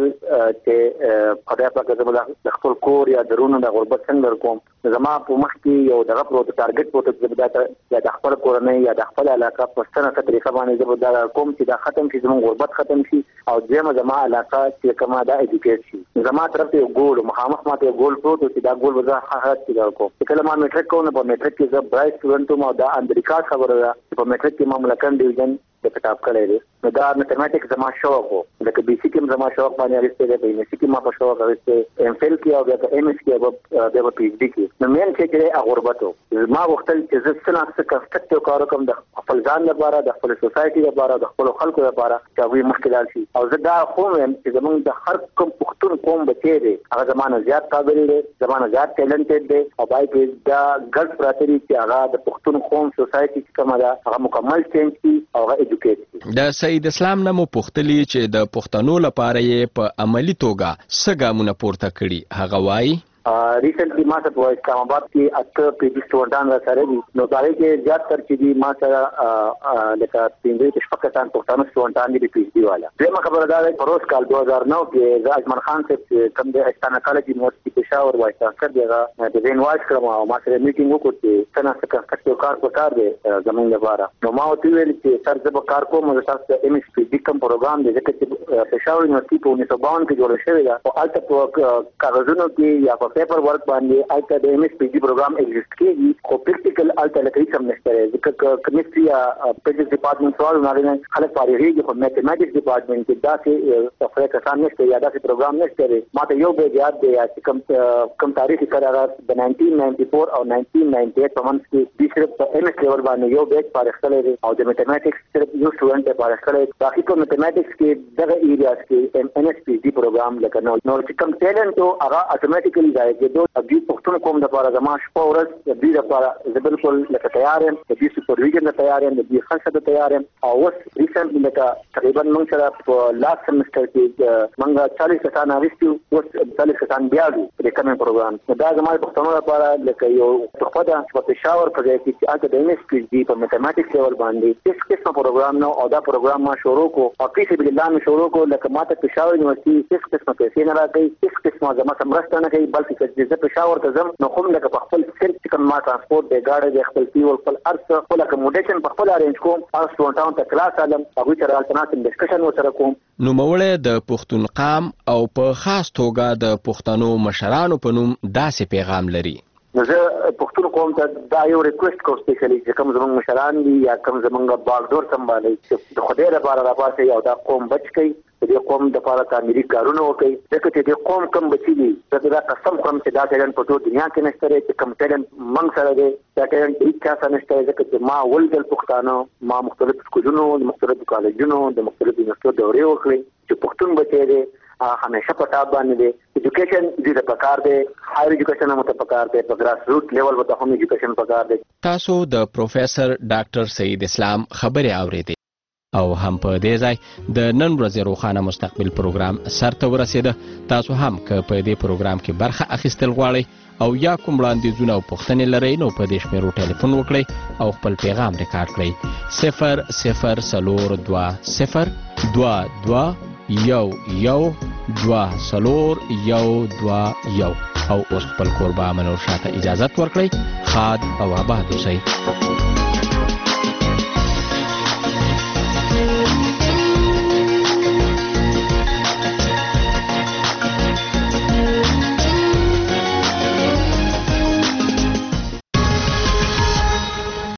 چې خدای پاک زه به د خپل کور یا درونو د غربت څنګه کوم زما په مخ کې یو دغه پروت ټارګټ پروت چې دا یا د خپل کورنۍ یا د خپل علاقه په ستنه طریقه باندې زه به دا کوم چې دا ختم شي زموږ غربت ختم شي او دیمه زما علاقه چې کومه دا ایجوکیټ شي زما طرف ته یو ګول مخامخ ماته یو ګول پروت چې دا ګول به زه حقیقت کې کوم چې کله ما میټریک کوم په میټریک کې زه برای سټوډنټ وم او دا امریکا خبره ده په میټریک کې ما ملکان ډیویژن د کتاب کړی دی نو دا میتھمیټکس زما شوق و لکه بي سي کې زما شوق باندې اړیسته دی په ام سي کې ما په شوق اړیسته ام فیل کې او بیا ام اس کې او بیا په پی ایچ ډي کې نو مین چې کې غربتو ما وختل چې زه څنګه څه کنسټرکټیو کار کوم د خپل ځان لپاره د خپل سوسایټي لپاره د خپل خلکو لپاره چې هغه مخکلال شي او زه دا خو هم چې زمونږ د هر کوم پښتون قوم بچی دی هغه زمانه زیات قابل دی زمانه زیات ټیلنټډ دی او بای کې دا ګډ پراتري چې هغه د پښتون قوم سوسایټي چې کومه ده هغه مکمل چینج کی او هغه ایجوکیټ د سید اسلام نه مو پوښتلي چې د پښتنو لپاره یې په عملی توګه څه ګامونه پورته کړي. هغه وایي ریسنټلی ما ته په اسلام آباد کې اته پی جی سټوډنټان را سره دي نو دا کې زیات تر چې دي ما سره لکه پنځه شپږ پښتانه سټوډنټان دي پی ایچ ډي والا. دغه خبره ده چې پروس کال دوه هزار نو کې اجمل خان صاحب کوم د استانه کالج یونیورسيټي پېښور وایي تاسو دغه د وین وایس کړم او ما سره میټینګ وکړ چې څنګه څه کنسټرکټیو کار وکړ دي زمونږ لپاره نو ما وتی ویل چې سر زه به کار کوم د تاسو د ام اس پی ډي کوم پروګرام دی چې پېښور یونیورسيټي په انیس سو باون کې جوړ شوی دی او البته په کاغذونو کې یا په پیپر ورک باندې البته د ام اس پی ډي پروګرام ایگزیسټ کیږي خو پریکټیکل البته لکه هیڅ هم نشته ځکه کیمستري یا فزکس ډپارټمنټ سوال نه خلک فارغېږي خو میتھمیټکس ډپارټمنټ کې داسې صفحه کسان نشته یا داسې پروګرام نشته. ما ته یو به یاد دی چې کوم کوم تاریخ قرار د نائنټین نائنټي فور او نائنټین نائنټي ایټ په منځ کې د صرف په ام اس لیول باندې یو بیچ فارغ کړی دی او د میتھمیټکس صرف یو سټوډنټ یې فارغ کړی باقي په میتھمیټکس کې دغه ایریاز کې ام اس پی ډي پروګرام لکه نو نو چې کوم ټیلنټ او هغه اتوماتیکلی ځای کې دوه ابي پښتون کوم د لپاره زما شپه ورځ د دې لپاره زه بالکل لکه تیار یم د دې سپرویژن ته تیار یم د دې خلک ته تیار یم او اوس ریسنټلی لکه تقریبا موږ سره په لاست سمستر کې موږ چالیس کسان اغوستي اوس چالیس کسان بیا دي د کوم پروګرام دا زما پښتون لپاره لکه یو تحفه ده په پېښور په ځای کې چې هلته د ام اس پی ډي په میتھمیټکس لیول باندې هیڅ قسمه پروګرام نه او دا پروګرام ما شروع کو او فی سبیل الله مې شروع کو لکه ما ته پېښور یونیورسيټي هیڅ قسمه پیسې نه راکوي هیڅ قسمه زما سمرسته نه کوي بلکې چې زه پېښور ته ځم نو کوم لکه په خپل سیلف کوم ما ترانسپورت دی گاډي دی خپل فیول خپل ارڅ خپل اکوموډیشن په خپل ارینج کوم او سټوډنټانو ته کلاس علم هغه سره الټرناتیو ډسکشن وسره کوم. نو موړې د پښتون قام او په خاص توګه د پښتنو مشرانو په نوم داسې پیغام لري. زه پښتون قوم ته دا یو ریکوست کوم سپیشلی چې کوم زموږ مشران دي یا کوم زموږ باغدور سمبالي چې د خدای لپاره راپاسي او دا قوم بچ کړي د دې قوم د لپاره تعمیري کارونه وکړي ځکه چې د قوم کم بچي دي زه دا قسم کوم چې دا ټیلنټ په ټول دنیا کې نشته چې کوم ټیلنټ موږ سره دی دا ټیلنټ هیڅ چا سره نشته ځکه چې ما ولګل پښتانه ما مختلف سکولونو مختلف کالجونو د مختلف یونیورسيټو دورې وکړې چې پښتون بچي دي همیشه په ټاپ باندې دی ایجوکیشن دې د پکار دی هایر ایجوکیشن هم ته پکار دی په ګراس روټ لیول وته هم ایجوکیشن پکار دی. تاسو د پروفیسور ډاکټر سید اسلام خبرې اورېدې او هم په دې ځای د نن ورځې روښانه مستقبل پروګرام سرته ورسېده. تاسو هم که په دې پروګرام کې برخه اخیستل غواړئ او یا کوم وړاندیزونه او پوښتنې لرئ نو په دې شمیرو ټلیفون وکړئ او خپل پیغام ریکارډ کړئ صفر صفر څلور دوه صفر دوه دوه یو یو دوه څلور یو دوه یو او اوس خپل کوربه منور شاته اجازت ورکړئ. ښاد او آباد اوسئ.